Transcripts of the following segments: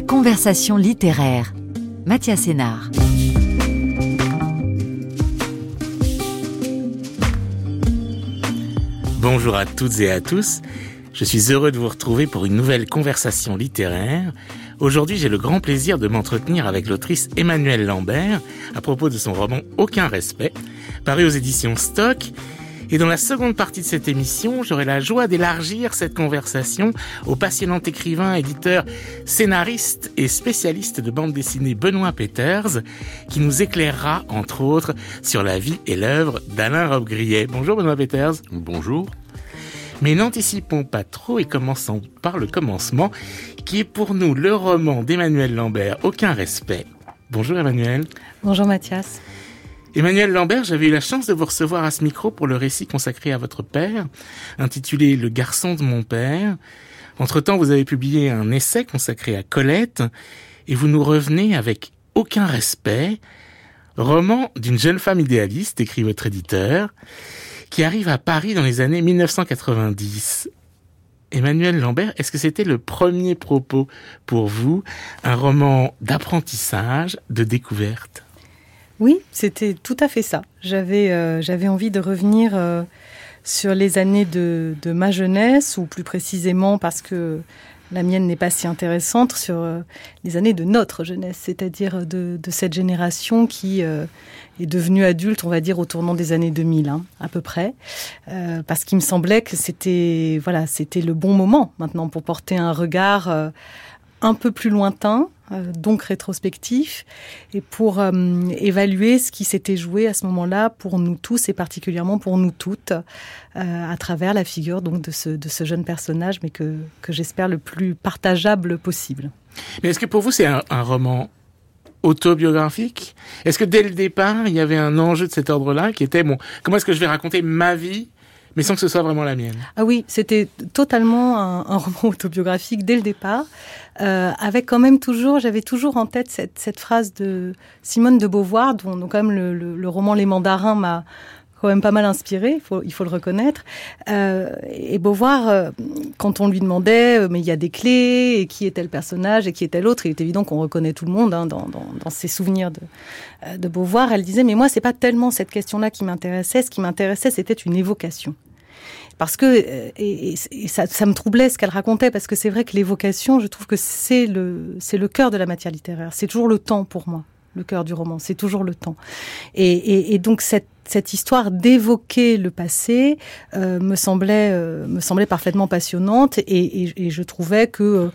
conversation littéraire. Mathias Hénard. Bonjour à toutes et à tous. Je suis heureux de vous retrouver pour une nouvelle conversation littéraire. Aujourd'hui, j'ai le grand plaisir de m'entretenir avec l'autrice Emmanuelle Lambert à propos de son roman « Aucun respect », paru aux éditions Stock. Et dans la seconde partie de cette émission, j'aurai la joie d'élargir cette conversation au passionnant écrivain, éditeur, scénariste et spécialiste de bande dessinée Benoît Peeters, qui nous éclairera, entre autres, sur la vie et l'œuvre d'Alain Robbe-Grillet. Bonjour Benoît Peeters. Bonjour. Mais n'anticipons pas trop et commençons par le commencement, qui est pour nous le roman d'Emmanuelle Lambert, Aucun respect. Bonjour Emmanuelle. Bonjour Mathias. Emmanuelle Lambert, j'avais eu la chance de vous recevoir à ce micro pour le récit consacré à votre père, intitulé « Le garçon de mon père ». Entre-temps, vous avez publié un essai consacré à Colette, et vous nous revenez avec « Aucun respect », roman d'une jeune femme idéaliste, écrit votre éditeur, qui arrive à Paris dans les années 1990. Emmanuelle Lambert, est-ce que c'était le premier propos pour vous, un roman d'apprentissage, de découverte ? Oui, c'était tout à fait ça. J'avais envie de revenir sur les années de ma jeunesse, ou plus précisément parce que la mienne n'est pas si intéressante, sur les années de notre jeunesse, c'est-à-dire de cette génération qui est devenue adulte, on va dire, au tournant des années 2000, à peu près. Parce qu'il me semblait que c'était le bon moment maintenant pour porter un regard un peu plus lointain, donc rétrospectif, et pour évaluer ce qui s'était joué à ce moment-là pour nous tous et particulièrement pour nous toutes, à travers la figure donc de ce jeune personnage, mais que j'espère le plus partageable possible. Mais est-ce que pour vous c'est un roman autobiographique ? Est-ce que dès le départ il y avait un enjeu de cet ordre-là qui était comment est-ce que je vais raconter ma vie mais sans que ce soit vraiment la mienne? Ah oui, c'était totalement un roman autobiographique dès le départ, avec quand même j'avais toujours en tête cette phrase de Simone de Beauvoir, dont quand même le roman Les Mandarins m'a quand même pas mal inspiré, il faut le reconnaître. Et Beauvoir, quand on lui demandait, mais il y a des clés, et qui est tel personnage, et qui est tel autre, il est évident qu'on reconnaît tout le monde dans ses souvenirs de Beauvoir. Elle disait, mais moi, c'est pas tellement cette question-là qui m'intéressait. Ce qui m'intéressait, c'était une évocation. Parce que ça me troublait ce qu'elle racontait, parce que c'est vrai que l'évocation, je trouve que c'est le cœur de la matière littéraire. C'est toujours le temps pour moi, le cœur du roman. C'est toujours le temps. Et donc cette histoire d'évoquer le passé me semblait parfaitement passionnante, et je trouvais que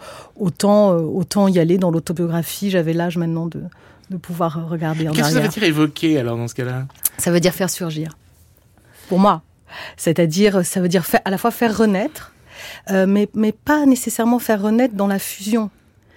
autant y aller dans l'autobiographie. J'avais l'âge maintenant de pouvoir regarder en arrière. Qu'est-ce que ça veut dire évoquer alors dans ce cas-là ? Ça veut dire faire surgir. Pour moi. C'est-à-dire, ça veut dire à la fois faire renaître, mais pas nécessairement faire renaître dans la fusion.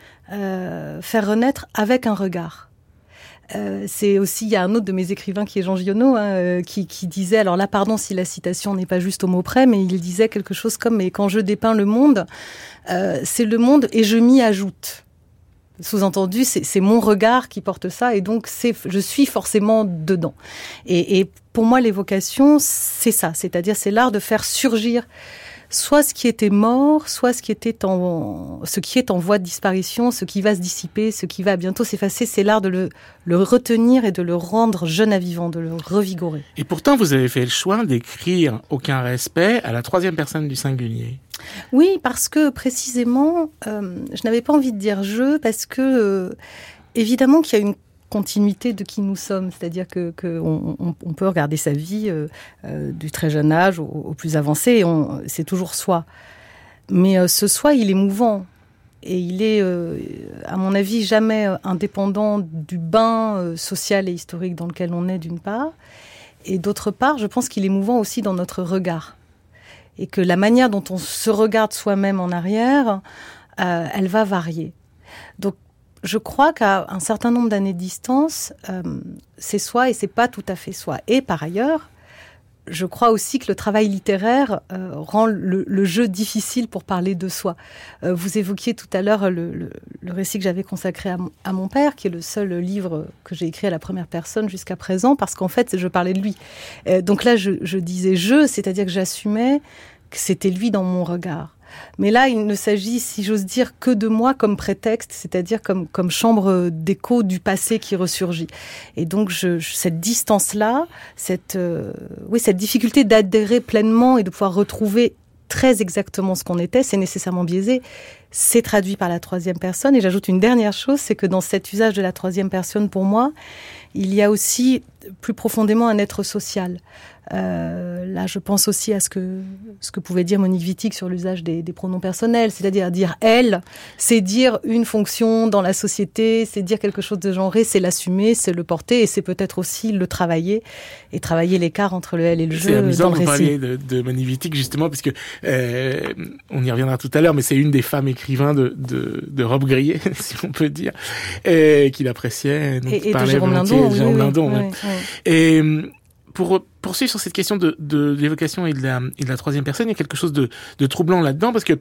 Faire renaître avec un regard. C'est aussi, il y a un autre de mes écrivains qui est Jean Giono, qui disait, alors là, pardon si la citation n'est pas juste au mot près, mais il disait quelque chose comme « mais quand je dépeins le monde, c'est le monde et je m'y ajoute ». Sous-entendu, c'est mon regard qui porte ça, et donc je suis forcément dedans. Et pour moi, l'évocation, c'est ça, c'est-à-dire c'est l'art de faire surgir soit ce qui était mort, soit ce qui est en voie de disparition, ce qui va se dissiper, ce qui va bientôt s'effacer. C'est l'art de le retenir et de le rendre jeune à vivant, de le revigorer. Et pourtant, vous avez fait le choix d'écrire Aucun respect à la troisième personne du singulier. Oui, parce que précisément, je n'avais pas envie de dire « je », parce que évidemment qu'il y a une continuité de qui nous sommes, c'est-à-dire que on peut regarder sa vie du très jeune âge au plus avancé, et c'est toujours soi. Mais ce soi, il est mouvant, et il est, à mon avis, jamais indépendant du bain social et historique dans lequel on est, d'une part, et d'autre part, je pense qu'il est mouvant aussi dans notre regard, et que la manière dont on se regarde soi-même en arrière, elle va varier. Donc, je crois qu'à un certain nombre d'années de distance, c'est soi et c'est pas tout à fait soi. Et par ailleurs, je crois aussi que le travail littéraire rend le jeu difficile pour parler de soi. Vous évoquiez tout à l'heure le récit que j'avais consacré à mon père, qui est le seul livre que j'ai écrit à la première personne jusqu'à présent, parce qu'en fait, je parlais de lui. Donc là, je disais « je », c'est-à-dire que j'assumais que c'était lui dans mon regard. Mais là, il ne s'agit, si j'ose dire, que de moi comme prétexte, c'est-à-dire comme chambre d'écho du passé qui ressurgit. Et donc, cette distance-là, cette difficulté d'adhérer pleinement et de pouvoir retrouver très exactement ce qu'on était, c'est nécessairement biaisé. C'est traduit par la troisième personne. Et j'ajoute une dernière chose, c'est que dans cet usage de la troisième personne, pour moi, il y a aussi plus profondément un être social. Là, je pense aussi à ce que pouvait dire Monique Wittig sur l'usage des pronoms personnels, c'est-à-dire dire « elle », c'est dire une fonction dans la société, c'est dire quelque chose de genré, c'est l'assumer, c'est le porter, et c'est peut-être aussi le travailler, et travailler l'écart entre le « elle » et le « je » dans le récit. C'est amusant, vous parliez de Monique Wittig, justement, parce que on y reviendra tout à l'heure, mais c'est une des femmes écrivains de Robe Grillet, si on peut dire, qu'il appréciait. Et de Jérôme Lindon. Jérôme Lindon, oui. Et pour poursuivre sur cette question de l'évocation et de la troisième personne, il y a quelque chose de troublant là-dedans, parce que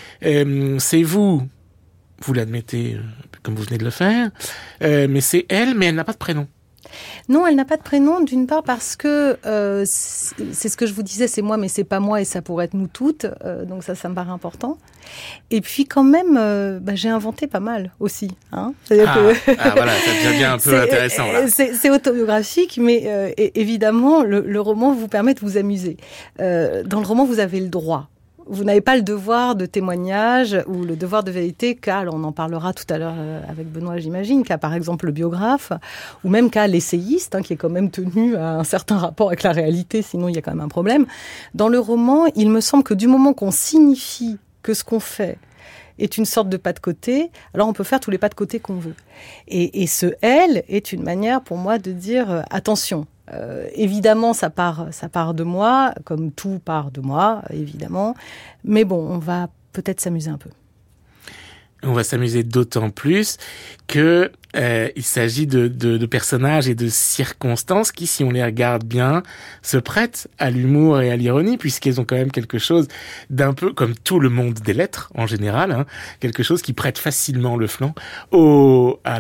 c'est vous l'admettez comme vous venez de le faire, mais c'est elle, mais elle n'a pas de prénom. Non, elle n'a pas de prénom, d'une part parce que c'est ce que je vous disais, c'est moi, mais c'est pas moi, et ça pourrait être nous toutes, donc ça me paraît important. Et puis quand même, j'ai inventé pas mal aussi. Hein. Voilà, ça devient un peu intéressant. Là. C'est autobiographique, mais évidemment, le roman vous permet de vous amuser. Dans le roman, vous avez le droit. Vous n'avez pas le devoir de témoignage ou le devoir de vérité qu'a, on en parlera tout à l'heure avec Benoît, j'imagine, qu'a par exemple le biographe, ou même qu'a l'essayiste, qui est quand même tenu à un certain rapport avec la réalité, sinon il y a quand même un problème. Dans le roman, il me semble que du moment qu'on signifie que ce qu'on fait est une sorte de pas de côté, alors on peut faire tous les pas de côté qu'on veut. Et ce « elle » est une manière pour moi de dire attention. Évidemment, ça part de moi, comme tout part de moi, évidemment. Mais bon, on va peut-être s'amuser un peu. On va s'amuser d'autant plus que il s'agit de personnages et de circonstances qui, si on les regarde bien, se prêtent à l'humour et à l'ironie, puisqu'elles ont quand même quelque chose d'un peu comme tout le monde des lettres en général, quelque chose qui prête facilement le flanc à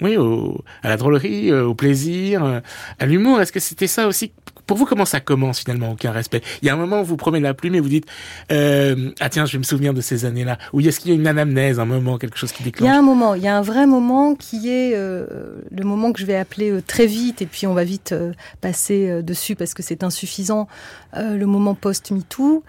la drôlerie, au plaisir, à l'humour. Est-ce que c'était ça aussi? Pour vous, comment ça commence finalement, Aucun respect? Il y a un moment où vous prenez la plume et vous dites ah tiens, je vais me souvenir de ces années-là. Ou est-ce qu'il y a une anamnèse, un moment, quelque chose qui déclenche? Il y a un vrai moment qui est le moment que je vais appeler très vite, et puis on va vite passer dessus parce que c'est insuffisant, le moment post-MeToo,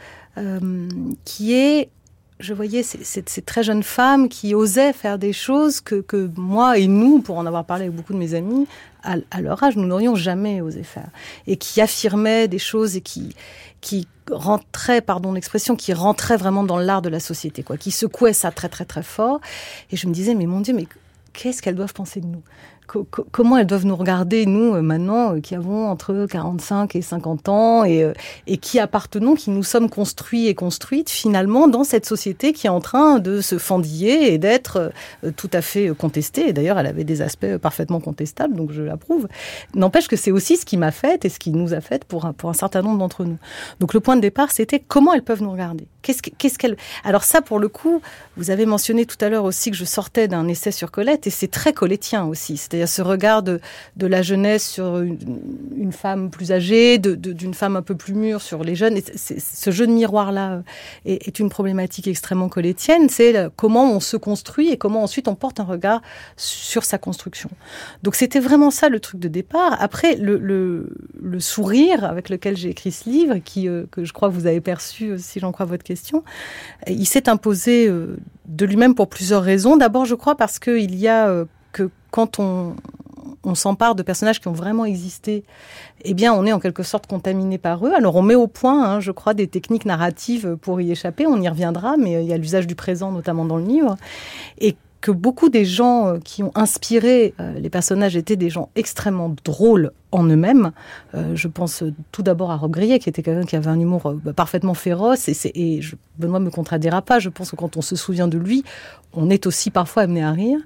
qui est, je voyais ces très jeunes femmes qui osaient faire des choses que moi et nous, pour en avoir parlé avec beaucoup de mes amis, à leur âge, nous n'aurions jamais osé faire. Et qui affirmaient des choses et qui rentraient, pardon l'expression, qui rentraient vraiment dans l'art de la société, qui secouaient ça très très très fort. Et je me disais, mais mon Dieu, mais qu'est-ce qu'elles doivent penser de nous ? Comment elles doivent nous regarder, nous, maintenant, qui avons entre 45 et 50 ans, et qui appartenons, qui nous sommes construits et construites, finalement, dans cette société qui est en train de se fendiller et d'être tout à fait contestée. Et d'ailleurs, elle avait des aspects parfaitement contestables, donc je l'approuve. N'empêche que c'est aussi ce qui m'a fait et ce qui nous a fait pour un certain nombre d'entre nous. Donc le point de départ, c'était comment elles peuvent nous regarder. Qu'est-ce qu'elles... Alors ça, pour le coup, vous avez mentionné tout à l'heure aussi que je sortais d'un essai sur Colette, et c'est très collettien aussi. C'est-à-dire ce regard de la jeunesse sur une femme plus âgée, d'une femme un peu plus mûre sur les jeunes. Et ce jeu de miroir-là est une problématique extrêmement collettienne. C'est comment on se construit et comment ensuite on porte un regard sur sa construction. Donc c'était vraiment ça le truc de départ. Après, le sourire avec lequel j'ai écrit ce livre, que je crois que vous avez perçu, si j'en crois votre question, il s'est imposé de lui-même pour plusieurs raisons. D'abord, je crois parce qu'il y a que quand on s'empare de personnages qui ont vraiment existé, eh bien, on est en quelque sorte contaminé par eux. Alors, on met au point, je crois, des techniques narratives pour y échapper. On y reviendra, mais il y a l'usage du présent, notamment dans le livre. Et que beaucoup des gens qui ont inspiré les personnages étaient des gens extrêmement drôles en eux-mêmes. Je pense tout d'abord à Robe Grillet, qui était quelqu'un qui avait un humour parfaitement féroce. Et Benoît me contredira pas, je pense que quand on se souvient de lui, on est aussi parfois amené à rire.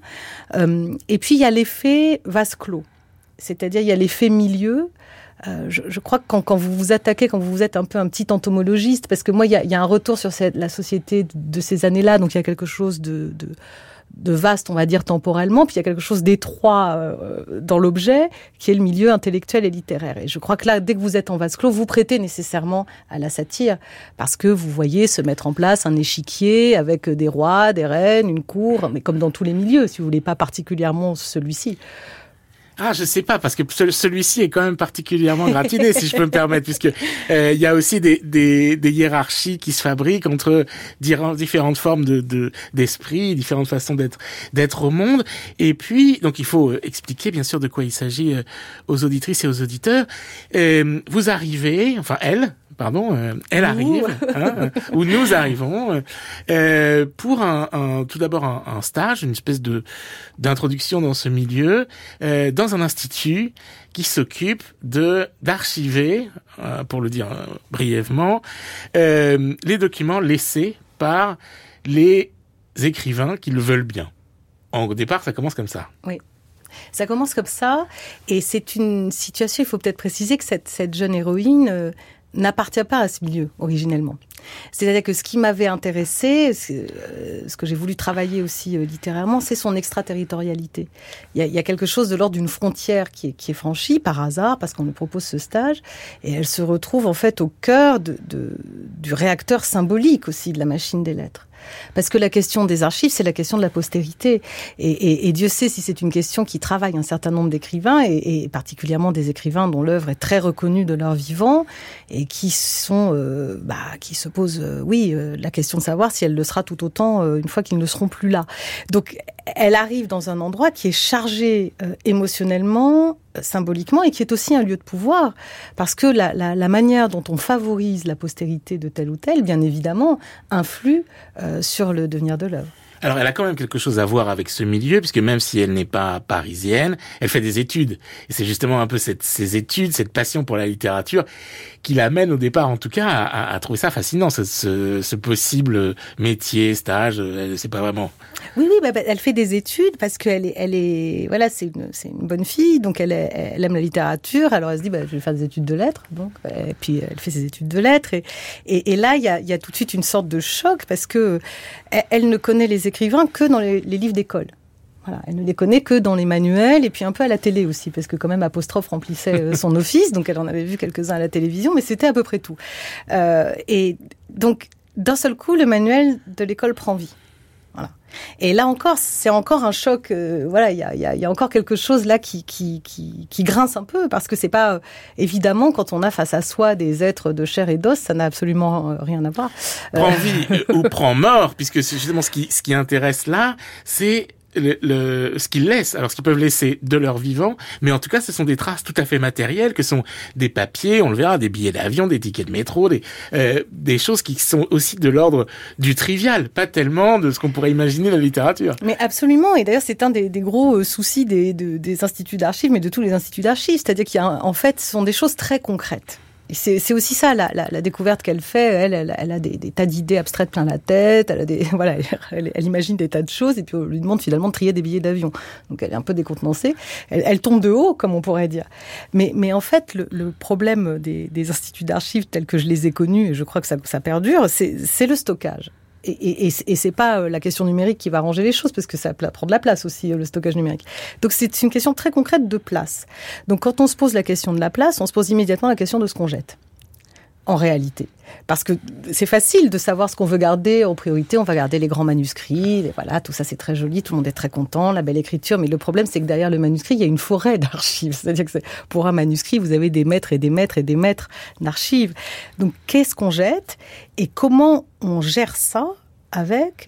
Et puis, il y a l'effet vase clos. C'est-à-dire, il y a l'effet milieu. Je crois que quand vous vous attaquez, quand vous êtes un peu un petit entomologiste, parce que moi, il y a un retour sur la société de ces années-là, donc il y a quelque chose de vaste, on va dire, temporellement, puis il y a quelque chose d'étroit dans l'objet, qui est le milieu intellectuel et littéraire. Et je crois que là, dès que vous êtes en vase clos, vous prêtez nécessairement à la satire, parce que vous voyez se mettre en place un échiquier avec des rois, des reines, une cour, mais comme dans tous les milieux, si vous voulez, pas particulièrement celui-ci. Ah, je sais pas, parce que celui-ci est quand même particulièrement gratiné, si je peux me permettre, puisque il y a aussi des hiérarchies qui se fabriquent entre différentes formes d'esprit, différentes façons d'être au monde. Et puis, donc il faut expliquer bien sûr de quoi il s'agit aux auditrices et aux auditeurs. Vous arrivez, enfin elle arrive, où nous arrivons pour tout d'abord un stage, une espèce d'introduction dans ce milieu, dans un institut qui s'occupe d'archiver, pour le dire brièvement, les documents laissés par les écrivains qui le veulent bien. Au départ, ça commence comme ça. Oui. Ça commence comme ça, et c'est une situation, il faut peut-être préciser que cette jeune héroïne n'appartient pas à ce milieu, originellement. C'est-à-dire que ce qui m'avait intéressé, ce que j'ai voulu travailler aussi littérairement, c'est son extraterritorialité. Il y a quelque chose de l'ordre d'une frontière qui est franchie par hasard, parce qu'on lui propose ce stage, et elle se retrouve en fait au cœur du réacteur symbolique aussi de la machine des lettres. Parce que la question des archives, c'est la question de la postérité. Et Dieu sait si c'est une question qui travaille un certain nombre d'écrivains, et particulièrement des écrivains dont l'œuvre est très reconnue de leur vivant, et qui se posent, la question de savoir si elle le sera tout autant une fois qu'ils ne seront plus là. Donc, elle arrive dans un endroit qui est chargé émotionnellement, symboliquement, et qui est aussi un lieu de pouvoir, parce que la manière dont on favorise la postérité de tel ou tel, bien évidemment, influe sur le devenir de l'œuvre. Alors, elle a quand même quelque chose à voir avec ce milieu, puisque même si elle n'est pas parisienne, elle fait des études. Et c'est justement un peu ces études, cette passion pour la littérature, qui l'amène au départ, en tout cas, à trouver ça fascinant, ce possible métier, stage, elle sait pas vraiment. Oui, elle fait des études parce qu'elle est, voilà, c'est une bonne fille, donc elle aime la littérature. Alors elle se dit, je vais faire des études de lettres, donc, et puis elle fait ses études de lettres, et là il y a tout de suite une sorte de choc, parce que elle ne connaît les écrivains que dans les livres d'école. Voilà, elle ne les connaît que dans les manuels, et puis un peu à la télé aussi, parce que quand même Apostrophe remplissait son office, donc elle en avait vu quelques-uns à la télévision, mais c'était à peu près tout. Et donc, d'un seul coup, le manuel de l'école prend vie. Voilà. Et là encore, c'est encore un choc. Il y a encore quelque chose là qui grince un peu, parce que c'est pas évidemment, quand on a face à soi des êtres de chair et d'os, ça n'a absolument rien à voir. Prend vie ou prend mort, puisque c'est justement ce qui intéresse là, c'est ce qu'ils laissent, alors ce qu'ils peuvent laisser de leur vivant, mais en tout cas ce sont des traces tout à fait matérielles, que sont des papiers, on le verra, des billets d'avion, des tickets de métro, des choses qui sont aussi de l'ordre du trivial, pas tellement de ce qu'on pourrait imaginer dans la littérature. Mais absolument, et d'ailleurs c'est un des gros soucis des instituts d'archives, mais de tous les instituts d'archives, c'est-à-dire qu'il y a en fait, ce sont des choses très concrètes. Et c'est aussi ça, la découverte qu'elle fait. Elle a des tas d'idées abstraites plein la tête. Elle imagine des tas de choses, et puis on lui demande finalement de trier des billets d'avion. Donc elle est un peu décontenancée. Elle tombe de haut, comme on pourrait dire. Mais en fait, le problème des instituts d'archives tels que je les ai connus, et je crois que ça perdure, c'est le stockage. Et c'est pas la question numérique qui va arranger les choses, parce que ça prend de la place aussi, le stockage numérique. Donc c'est une question très concrète de place. Donc quand on se pose la question de la place, on se pose immédiatement la question de ce qu'on jette, en réalité. Parce que c'est facile de savoir ce qu'on veut garder en priorité. On va garder les grands manuscrits, voilà, tout ça c'est très joli, tout le monde est très content, la belle écriture. Mais le problème, c'est que derrière le manuscrit, il y a une forêt d'archives. C'est-à-dire que pour un manuscrit, vous avez des mètres et des mètres et des mètres d'archives. Donc qu'est-ce qu'on jette et comment on gère ça avec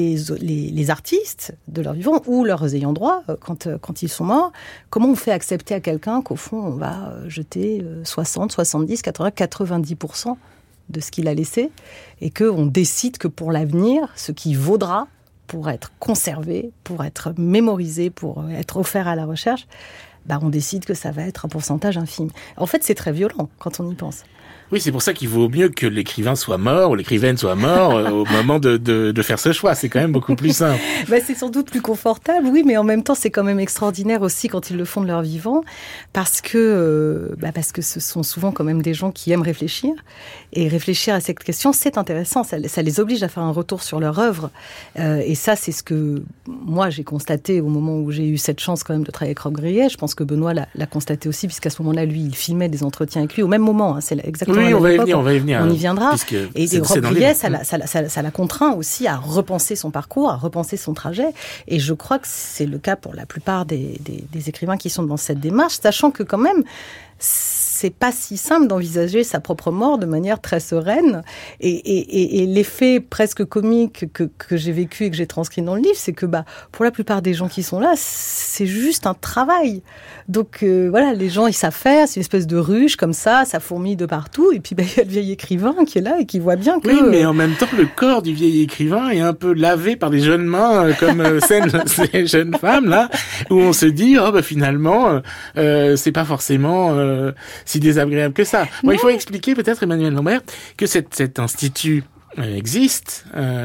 les artistes de leur vivant ou leurs ayants droit quand ils sont morts? Comment on fait accepter à quelqu'un qu'au fond on va jeter 60, 70, 80, 90% de ce qu'il a laissé, et qu'on décide que pour l'avenir, ce qui vaudra pour être conservé, pour être mémorisé, pour être offert à la recherche, on décide que ça va être un pourcentage infime. En fait, c'est très violent quand on y pense. Oui, c'est pour ça qu'il vaut mieux que l'écrivain soit mort ou l'écrivaine soit mort au moment de faire ce choix. C'est quand même beaucoup plus simple. C'est sans doute plus confortable, oui, mais en même temps, c'est quand même extraordinaire aussi quand ils le font de leur vivant, parce que ce sont souvent quand même des gens qui aiment réfléchir. Et réfléchir à cette question, c'est intéressant. Ça les oblige à faire un retour sur leur œuvre. Et ça, c'est ce que moi, j'ai constaté au moment où j'ai eu cette chance quand même de travailler avec Rob Grillet. Je pense que Benoît l'a constaté aussi, puisqu'à ce moment-là, lui, il filmait des entretiens avec lui au même moment. Hein, c'est exactement oui, on va y venir. On y viendra. Et Rob Grillet, ça l'a contraint aussi à repenser son parcours, à repenser son trajet. Et je crois que c'est le cas pour la plupart des écrivains qui sont dans cette démarche, sachant que quand même, c'est pas si simple d'envisager sa propre mort de manière très sereine. Et l'effet presque comique que j'ai vécu et que j'ai transcrit dans le livre, c'est que pour la plupart des gens qui sont là, c'est juste un travail. Donc voilà, les gens, ils savent faire, c'est une espèce de ruche comme ça fourmille de partout. Et puis il y a le vieil écrivain qui est là et qui voit bien que... Oui, mais en même temps, le corps du vieil écrivain est un peu lavé par des jeunes mains, comme ces jeunes femmes là, où on se dit, finalement, c'est pas forcément si désagréable que ça. Bon, il faut expliquer peut-être, Emmanuel Lambert, que cet institut existe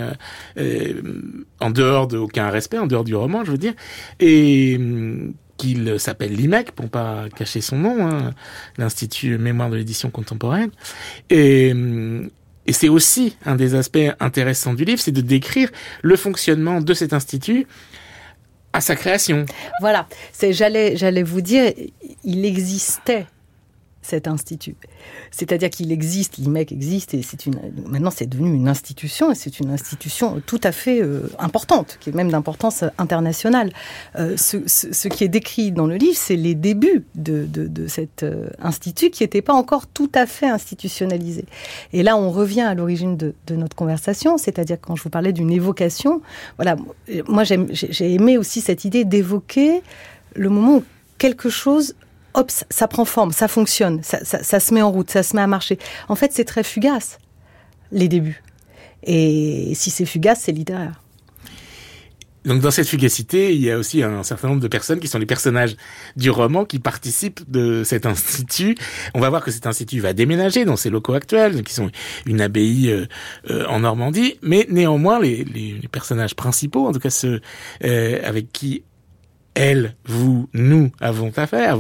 en dehors d'aucun respect, en dehors du roman, je veux dire, et qu'il s'appelle l'IMEC, pour pas cacher son nom, l'Institut Mémoire de l'édition contemporaine. Et c'est aussi un des aspects intéressants du livre, c'est de décrire le fonctionnement de cet institut à sa création. Voilà, j'allais vous dire, il existait cet institut. C'est-à-dire qu'il existe, l'IMEC existe, et maintenant c'est devenu une institution, et c'est une institution tout à fait importante, qui est même d'importance internationale. Ce qui est décrit dans le livre, c'est les débuts de cet institut qui n'était pas encore tout à fait institutionnalisé. Et là, on revient à l'origine de notre conversation, c'est-à-dire quand je vous parlais d'une évocation, voilà, moi j'ai aimé aussi cette idée d'évoquer le moment où quelque chose ça prend forme, ça fonctionne, ça se met en route, ça se met à marcher. En fait, c'est très fugace, les débuts. Et si c'est fugace, c'est littéraire. Donc dans cette fugacité, il y a aussi un certain nombre de personnes qui sont les personnages du roman qui participent de cet institut. On va voir que cet institut va déménager dans ses locaux actuels, qui sont une abbaye en Normandie, mais néanmoins les personnages principaux, en tout cas ceux avec qui elle, vous, nous avons affaire,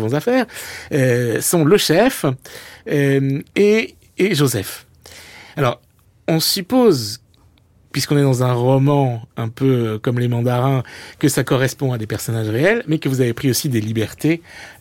sont le chef et Joseph. Alors, on suppose, puisqu'on est dans un roman un peu comme Les Mandarins, que ça correspond à des personnages réels, mais que vous avez pris aussi des libertés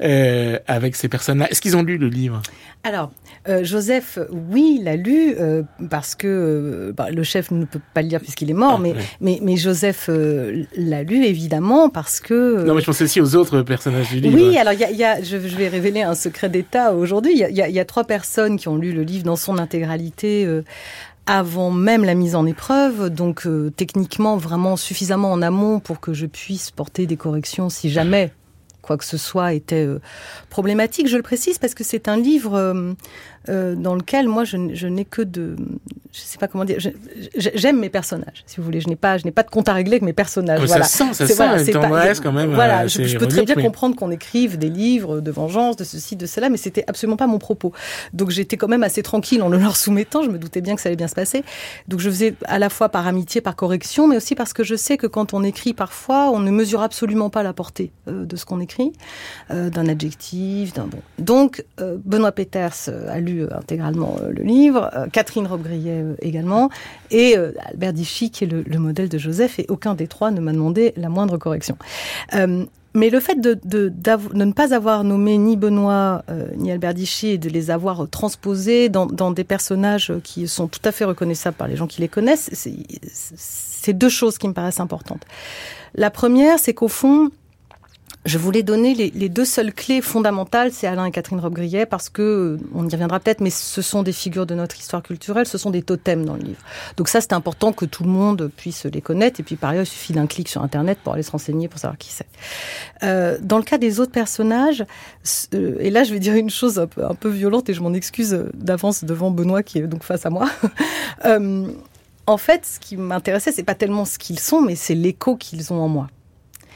avec ces personnes-là. Est-ce qu'ils ont lu le livre ? Alors, Joseph, oui, il l'a lu, parce que le chef ne peut pas le lire puisqu'il est mort, mais Joseph l'a lu, évidemment, parce que... Non, mais je pensais aussi aux autres personnages du livre. Oui, alors je vais révéler un secret d'État aujourd'hui. Il y a 3 personnes qui ont lu le livre dans son intégralité avant même la mise en épreuve, donc techniquement vraiment suffisamment en amont pour que je puisse porter des corrections si jamais quoi que ce soit était problématique. Je le précise parce que c'est un livre dans lequel moi je n'ai que je sais pas comment dire, j'aime mes personnages, si vous voulez. Je n'ai pas de compte à régler avec mes personnages. Mais voilà. Ça sent, tendresse quand même. Voilà, je peux très bien comprendre qu'on écrive des livres de vengeance, de ceci, de cela, mais c'était absolument pas mon propos. Donc j'étais quand même assez tranquille en le leur soumettant. Je me doutais bien que ça allait bien se passer. Donc je faisais à la fois par amitié, par correction, mais aussi parce que je sais que quand on écrit parfois, on ne mesure absolument pas la portée de ce qu'on écrit, d'un adjectif, d'un bon. Donc Benoît Peeters a lu intégralement le livre, Catherine Robbe-Grillet également, et Albert Dichy qui est le modèle de Joseph, et aucun des 3 ne m'a demandé la moindre correction. Mais le fait de ne pas avoir nommé ni Benoît ni Albert Dichy et de les avoir transposés dans des personnages qui sont tout à fait reconnaissables par les gens qui les connaissent, c'est 2 choses qui me paraissent importantes. La première, c'est qu'au fond, je voulais donner les 2 seules clés fondamentales, c'est Alain et Catherine Robbe-Grillet, parce que, on y reviendra peut-être, mais ce sont des figures de notre histoire culturelle, ce sont des totems dans le livre. Donc ça, c'est important que tout le monde puisse les connaître, et puis par ailleurs, il suffit d'un clic sur Internet pour aller se renseigner, pour savoir qui c'est. Dans le cas des autres personnages, et là, je vais dire une chose un peu violente, et je m'en excuse d'avance devant Benoît, qui est donc face à moi. En fait, ce qui m'intéressait, c'est pas tellement ce qu'ils sont, mais c'est l'écho qu'ils ont en moi.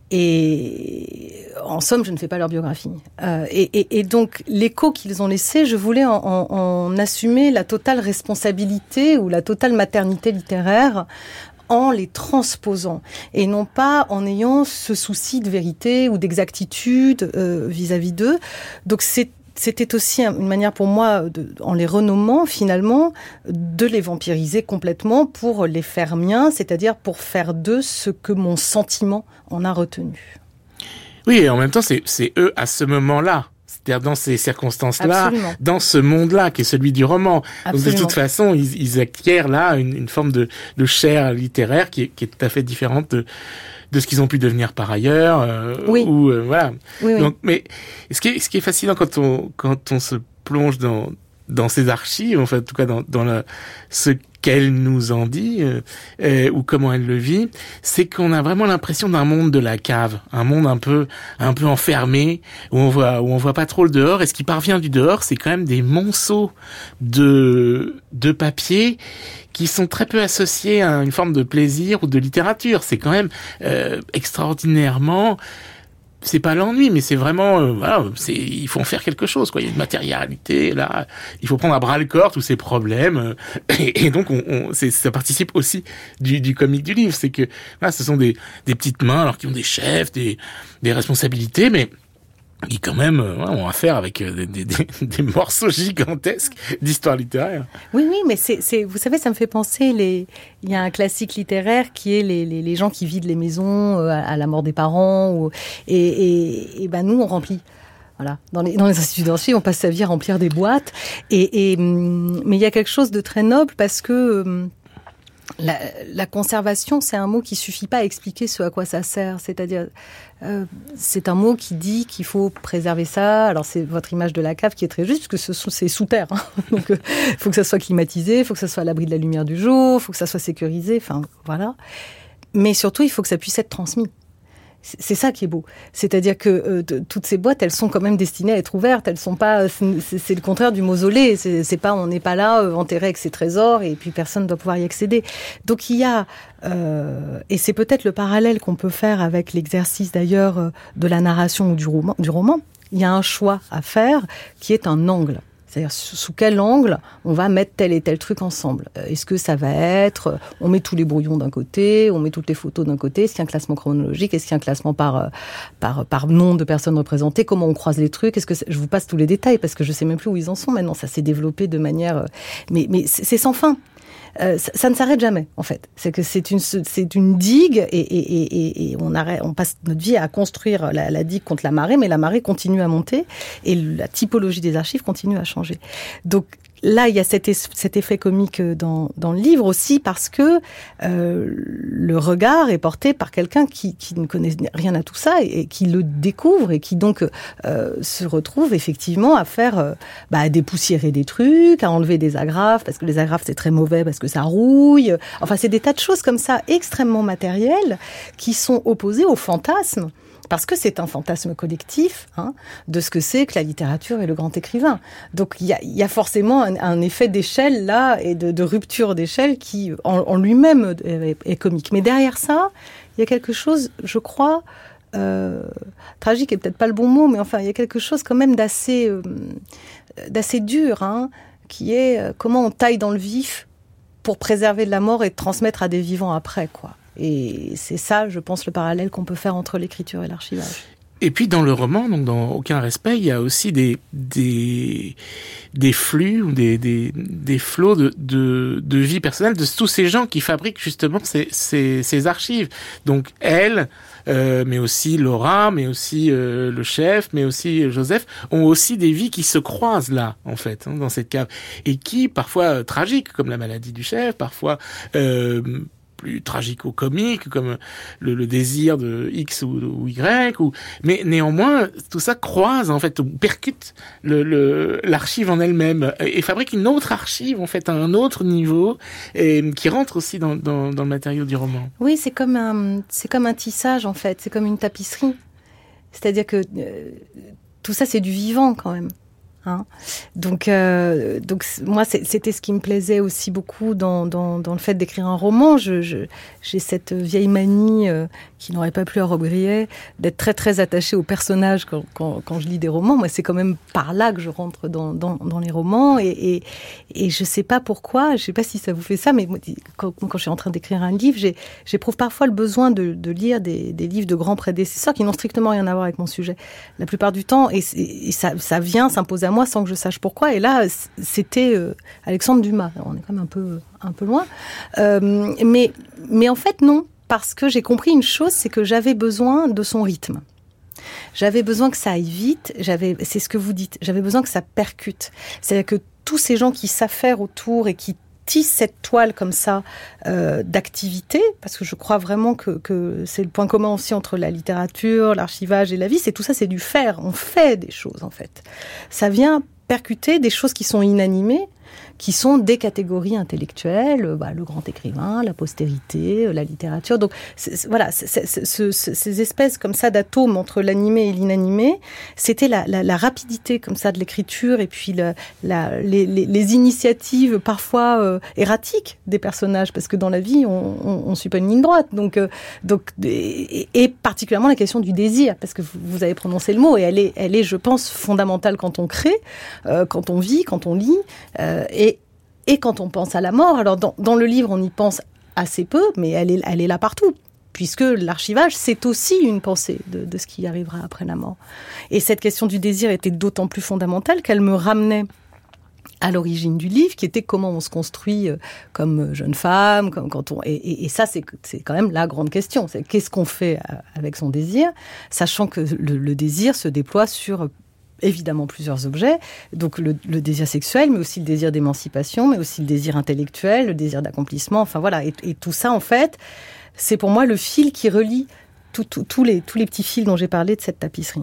Et en somme, je ne fais pas leur biographie. Et donc, l'écho qu'ils ont laissé, je voulais en assumer la totale responsabilité ou la totale maternité littéraire en les transposant et non pas en ayant ce souci de vérité ou d'exactitude vis-à-vis d'eux. Donc, c'était aussi une manière pour moi, en les renommant finalement, de les vampiriser complètement pour les faire miens, c'est-à-dire pour faire d'eux ce que mon sentiment en a retenu. Oui, et en même temps, c'est eux à ce moment-là. C'est-à-dire dans ces circonstances-là, absolument, dans ce monde-là qui est celui du roman. Absolument. Donc de toute façon, ils acquièrent là une forme de chair littéraire qui est tout à fait différente de ce qu'ils ont pu devenir par ailleurs. Oui. Voilà. Oui, oui. Donc, mais ce qui est fascinant quand on se plonge dans ces archives, en fait, en tout cas dans ce qu'elle nous en dit ou comment elle le vit, c'est qu'on a vraiment l'impression d'un monde de la cave, un monde un peu enfermé où on voit pas trop le dehors, et ce qui parvient du dehors, c'est quand même des monceaux de papier qui sont très peu associés à une forme de plaisir ou de littérature. C'est quand même extraordinairement, c'est pas l'ennui, mais c'est vraiment, voilà, il faut en faire quelque chose, quoi. Il y a une matérialité, là. Il faut prendre à bras le corps tous ces problèmes. Et donc, ça participe aussi du comique du livre. C'est que, là, ce sont des petites mains, alors qui ont des chefs, des responsabilités, mais qui quand même ont affaire avec des morceaux gigantesques d'histoire littéraire. Oui, mais vous savez, ça me fait penser, il y a un classique littéraire qui est les gens qui vident les maisons à la mort des parents, et ben nous on remplit. Voilà. Dans les instituts d'archives, on passe sa vie à remplir des boîtes, mais il y a quelque chose de très noble parce que la conservation, c'est un mot qui suffit pas à expliquer ce à quoi ça sert. C'est-à-dire, c'est un mot qui dit qu'il faut préserver ça. Alors, c'est votre image de la cave qui est très juste, parce que c'est sous terre. Hein. Donc, il faut que ça soit climatisé, il faut que ça soit à l'abri de la lumière du jour, il faut que ça soit sécurisé. Enfin, voilà. Mais surtout, il faut que ça puisse être transmis. C'est ça qui est beau. C'est-à-dire que toutes ces boîtes, elles sont quand même destinées à être ouvertes. Elles sont pas. C'est le contraire du mausolée. C'est pas. On n'est pas là enterré avec ses trésors et puis personne ne doit pouvoir y accéder. Donc il y a et c'est peut-être le parallèle qu'on peut faire avec l'exercice d'ailleurs de la narration ou du roman. Il y a un choix à faire qui est un angle. C'est-à-dire sous quel angle on va mettre tel et tel truc ensemble. Est-ce que ça va être, on met tous les brouillons d'un côté, on met toutes les photos d'un côté, est-ce qu'il y a un classement chronologique, est-ce qu'il y a un classement par nom de personnes représentées, comment on croise les trucs, je vous passe tous les détails parce que je sais même plus où ils en sont maintenant, ça s'est développé de manière, mais c'est sans fin. Ça ne s'arrête jamais, en fait. C'est que c'est une digue et on passe notre vie à construire la digue contre la marée, mais la marée continue à monter et la typologie des archives continue à changer. Donc là, il y a cet effet comique dans le livre aussi parce que le regard est porté par quelqu'un qui ne connaît rien à tout ça et qui le découvre et qui donc se retrouve effectivement à faire à dépoussiérer des trucs, à enlever des agrafes parce que les agrafes c'est très mauvais parce que ça rouille. Enfin, c'est des tas de choses comme ça extrêmement matérielles qui sont opposées au fantasme. Parce que c'est un fantasme collectif de ce que c'est que la littérature et le grand écrivain. Donc il y a forcément un effet d'échelle là et de rupture d'échelle qui en lui-même est comique. Mais derrière ça, il y a quelque chose, je crois, tragique est peut-être pas le bon mot, mais enfin il y a quelque chose quand même d'assez dur, qui est comment on taille dans le vif pour préserver de la mort et transmettre à des vivants après, quoi. Et c'est ça, je pense, le parallèle qu'on peut faire entre l'écriture et l'archivage. Et puis dans le roman, donc dans Aucun respect, il y a aussi des flux ou des flots de vie personnelle de tous ces gens qui fabriquent justement ces archives. Donc elle, mais aussi Laura, mais aussi le chef, mais aussi Joseph, ont aussi des vies qui se croisent là, en fait, dans cette cave. Et qui, parfois tragiques, comme la maladie du chef, parfois plus tragico-comique, comme le désir de X ou Y, mais néanmoins, tout ça croise, en fait, ou percute l'archive en elle-même, et fabrique une autre archive, en fait, à un autre niveau, et qui rentre aussi dans le matériau du roman. Oui, c'est comme un tissage, en fait, c'est comme une tapisserie. C'est-à-dire que tout ça, c'est du vivant, quand même. Hein. Donc moi, c'était ce qui me plaisait aussi beaucoup dans le fait d'écrire un roman. J'ai cette vieille manie qui n'aurait pas plu à Rob Grillet, d'être très très attachée aux personnages quand je lis des romans. Moi, c'est quand même par là que je rentre dans les romans. Et je sais pas pourquoi, je sais pas si ça vous fait ça, mais quand je suis en train d'écrire un livre, j'éprouve parfois le besoin de lire des livres de grands prédécesseurs qui n'ont strictement rien à voir avec mon sujet. La plupart du temps, et ça vient s'imposer à moi sans que je sache pourquoi. Et là, c'était Alexandre Dumas. Alors, on est quand même un peu loin. Mais en fait, non. Parce que j'ai compris une chose, c'est que j'avais besoin de son rythme. J'avais besoin que ça aille vite. C'est ce que vous dites. J'avais besoin que ça percute. C'est-à-dire que tous ces gens qui s'affairent autour et qui tissent cette toile comme ça d'activité, parce que je crois vraiment que c'est le point commun aussi entre la littérature, l'archivage et la vie, c'est tout ça, c'est du faire. On fait des choses, en fait. Ça vient percuter des choses qui sont inanimées, qui sont des catégories intellectuelles, le grand écrivain, la postérité, la littérature. Donc voilà, ces espèces comme ça d'atomes entre l'animé et l'inanimé, c'était la rapidité comme ça de l'écriture et puis les initiatives parfois erratiques des personnages, parce que dans la vie on suit pas une ligne droite. Donc et particulièrement la question du désir, parce que vous avez prononcé le mot et elle est, je pense, fondamentale quand on crée, quand on vit, quand on lit. Et quand on pense à la mort, alors dans le livre on y pense assez peu, mais elle est là partout, puisque l'archivage c'est aussi une pensée de ce qui arrivera après la mort. Et cette question du désir était d'autant plus fondamentale qu'elle me ramenait à l'origine du livre, qui était comment on se construit comme jeune femme, comme quand on et ça c'est quand même la grande question, c'est qu'est-ce qu'on fait avec son désir, sachant que le désir se déploie sur évidemment plusieurs objets, donc le désir sexuel, mais aussi le désir d'émancipation, mais aussi le désir intellectuel, le désir d'accomplissement, enfin voilà, et tout ça en fait, c'est pour moi le fil qui relie tous les petits fils dont j'ai parlé de cette tapisserie.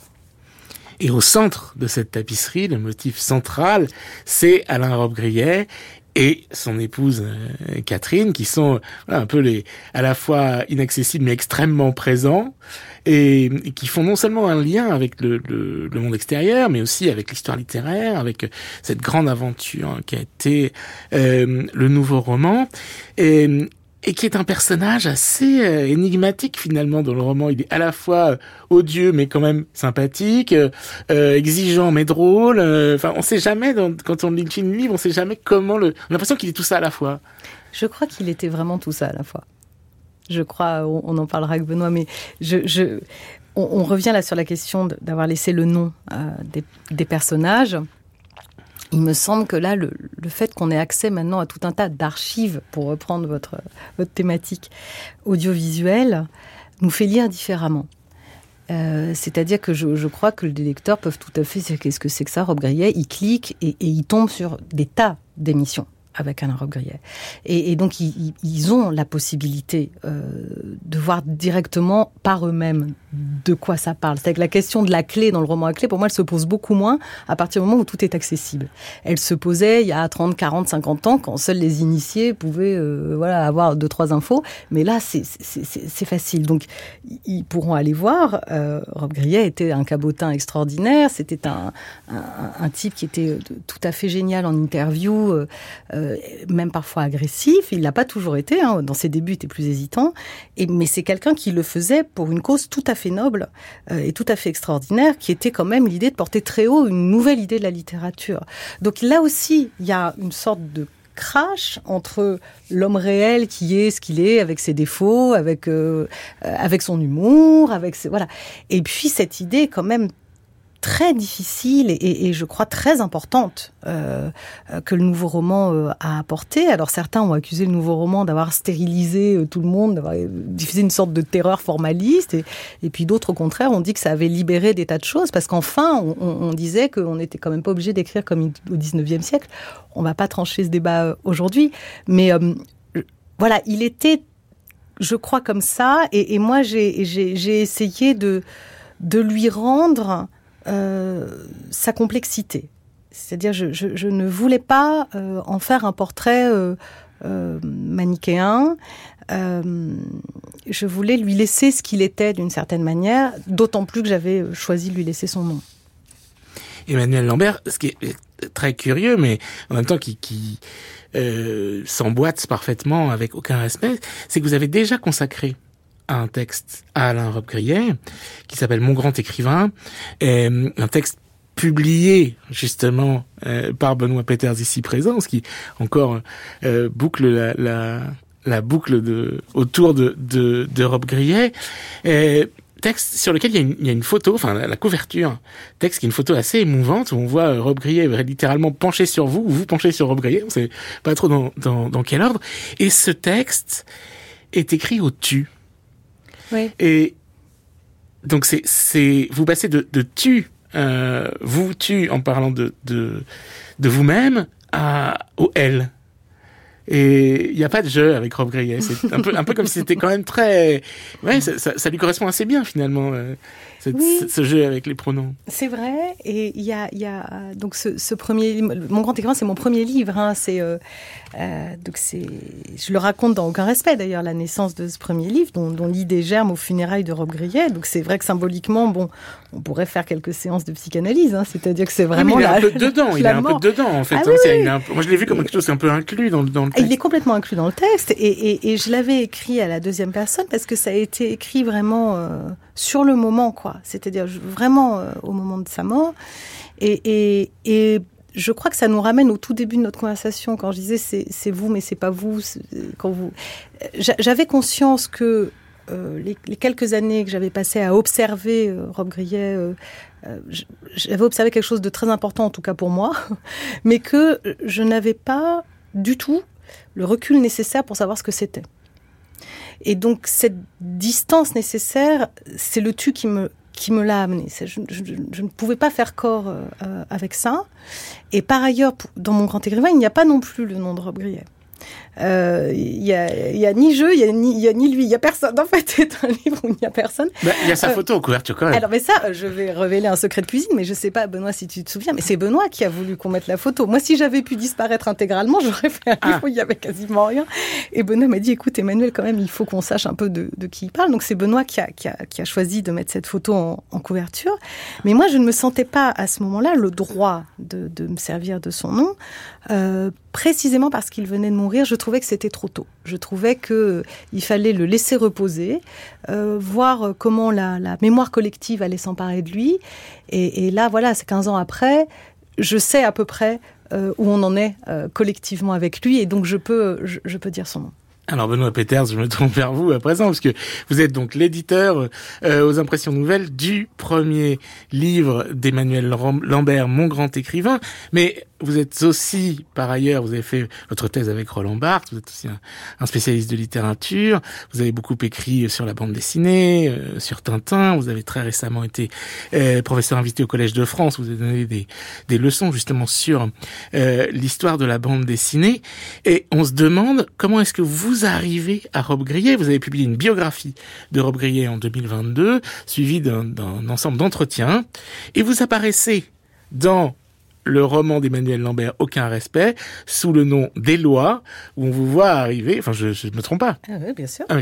Et au centre de cette tapisserie, le motif central, c'est Alain Robbe-Grillet et son épouse Catherine, qui sont un peu à la fois inaccessibles mais extrêmement présents, et qui font non seulement un lien avec le monde extérieur, mais aussi avec l'histoire littéraire, avec cette grande aventure qui a été le nouveau roman, et qui est un personnage assez énigmatique finalement dans le roman. Il est à la fois odieux mais quand même sympathique, exigeant mais drôle. Enfin, on sait jamais quand on lit le livre, on sait jamais comment on a l'impression qu'il est tout ça à la fois. Je crois qu'il était vraiment tout ça à la fois. Je crois, on en parlera avec Benoît, mais on revient là sur la question d'avoir laissé le nom des personnages. Il me semble que là, le fait qu'on ait accès maintenant à tout un tas d'archives, pour reprendre votre thématique audiovisuelle, nous fait lire différemment. C'est-à-dire que je crois que les lecteurs peuvent tout à fait dire qu'est-ce que c'est que ça, Robbe-Grillet. Ils cliquent et ils tombent sur des tas d'émissions avec Alain Robbe-Grillet. Et donc, ils ont la possibilité de voir directement par eux-mêmes de quoi ça parle. C'est-à-dire que la question de la clé dans le roman à clé, pour moi, elle se pose beaucoup moins à partir du moment où tout est accessible. Elle se posait il y a 30, 40, 50 ans, quand seuls les initiés pouvaient avoir 2-3 infos. Mais là, c'est facile. Donc, ils pourront aller voir. Robbe-Grillet était un cabotin extraordinaire. C'était un type qui était tout à fait génial en interview, même parfois agressif. Il l'a pas toujours été. Dans ses débuts, il était plus hésitant. Mais c'est quelqu'un qui le faisait pour une cause tout à fait noble et tout à fait extraordinaire, qui était quand même l'idée de porter très haut une nouvelle idée de la littérature. Donc là aussi, il y a une sorte de crash entre l'homme réel qui est ce qu'il est, avec ses défauts, avec son humour, voilà. Et puis cette idée quand même très difficile et je crois très importante que le nouveau roman a apporté. Alors certains ont accusé le nouveau roman d'avoir stérilisé tout le monde, d'avoir diffusé une sorte de terreur formaliste et puis d'autres au contraire ont dit que ça avait libéré des tas de choses parce qu'enfin on disait qu'on n'était quand même pas obligé d'écrire comme au 19e siècle. On va pas trancher ce débat aujourd'hui, mais voilà, il était, je crois, comme ça et moi j'ai essayé de lui rendre sa complexité. C'est-à-dire, je ne voulais pas en faire un portrait manichéen. Je voulais lui laisser ce qu'il était d'une certaine manière, d'autant plus que j'avais choisi de lui laisser son nom. Emmanuel Lambert, ce qui est très curieux, mais en même temps qui s'emboîte parfaitement avec aucun respect, c'est que vous avez déjà consacré un texte à Alain Robbe-Grillet, qui s'appelle Mon grand écrivain, un texte publié justement par Benoît Peeters ici présent, ce qui encore boucle la boucle autour de Robbe-Grillet. Texte sur lequel il y a une photo, enfin la couverture, texte qui est une photo assez émouvante où on voit Robbe-Grillet littéralement penché sur vous, ou vous penchez sur Robbe-Grillet, on sait pas trop dans quel ordre. Et ce texte est écrit au tu. Oui. Et donc c'est vous passez de tu, vous tu en parlant de vous-même au elle. Et il n'y a pas de jeu avec Robbe-Grillet. C'est un peu comme si c'était quand même très... Ouais, ça lui correspond assez bien, finalement, ce jeu avec les pronoms. C'est vrai. Et il y a donc ce premier... Mon grand écrivain, c'est mon premier livre. Hein, donc je le raconte dans Aucun respect, d'ailleurs, la naissance de ce premier livre, dont l'idée germe aux funérailles de Robbe-Grillet. Donc c'est vrai que symboliquement, on pourrait faire quelques séances de psychanalyse. Hein, c'est-à-dire que c'est vraiment... il est un peu dedans, en fait. Moi, je l'ai vu comme quelque chose un peu inclus dans le texte. Il est complètement inclus dans le texte. Et je l'avais écrit à la deuxième personne parce que ça a été écrit vraiment sur le moment, quoi. C'est-à-dire vraiment au moment de sa mort. Et je crois que ça nous ramène au tout début de notre conversation, quand je disais c'est vous, mais c'est pas vous. J'avais conscience que les quelques années que j'avais passées à observer Robbe-Grillet, j'avais observé quelque chose de très important, en tout cas pour moi, mais que je n'avais pas du tout le recul nécessaire pour savoir ce que c'était. Et donc cette distance nécessaire, c'est le tu qui me l'a amené. Je ne pouvais pas faire corps avec ça. Et par ailleurs, dans Mon grand écrivain, il n'y a pas non plus le nom de Robbe-Grillet. Il y a ni je, il y a ni lui, il y a personne. En fait, c'est un livre où il n'y a personne. Il y a sa photo en couverture quand même. Alors, mais ça, je vais révéler un secret de cuisine, mais je sais pas, Benoît, si tu te souviens, mais c'est Benoît qui a voulu qu'on mette la photo. Moi, si j'avais pu disparaître intégralement, j'aurais fait un livre où il y avait quasiment rien. Et Benoît m'a dit, écoute, Emmanuel, quand même, il faut qu'on sache un peu de qui il parle. Donc, c'est Benoît qui a choisi de mettre cette photo en couverture. Mais moi, je ne me sentais pas à ce moment-là le droit de me servir de son nom. Précisément parce qu'il venait de mourir, je trouvais que c'était trop tôt. Je trouvais qu'il fallait le laisser reposer, voir comment la mémoire collective allait s'emparer de lui. Et là, voilà, c'est 15 ans après, je sais à peu près où on en est collectivement avec lui, et donc je peux dire son nom. Alors Benoît Peeters, je me tourne vers vous à présent, parce que vous êtes donc l'éditeur aux Impressions Nouvelles du premier livre d'Emmanuel Lambert, Mon grand écrivain, mais vous êtes aussi, par ailleurs, vous avez fait votre thèse avec Roland Barthes, vous êtes aussi un spécialiste de littérature, vous avez beaucoup écrit sur la bande dessinée, sur Tintin, vous avez très récemment été professeur invité au Collège de France, vous avez donné des leçons justement sur l'histoire de la bande dessinée, et on se demande comment est-ce que vous arrivez à Robbe-Grillet. Vous avez publié une biographie de Robbe-Grillet en 2022, suivie d'un ensemble d'entretiens, et vous apparaissez dans le roman d'Emmanuel Lambert, Aucun respect, sous le nom d'Éloi, où on vous voit arriver, enfin je ne me trompe pas. Ah oui, bien sûr.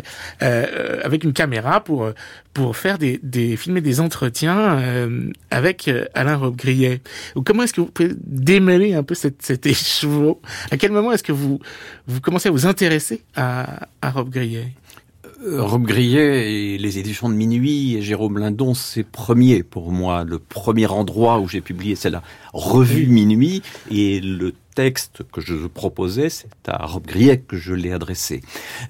Avec une caméra pour faire filmer des entretiens avec Alain Robbe-Grillet. Comment est-ce que vous pouvez démêler un peu cet écheveau? À quel moment est-ce que vous commencez à vous intéresser à Robbe-Grillet? Robbe-Grillet et les éditions de Minuit et Jérôme Lindon, c'est premier pour moi. Le premier endroit où j'ai publié, c'est la revue Minuit, et le texte que je proposais, c'est à Robbe-Grillet que je l'ai adressé.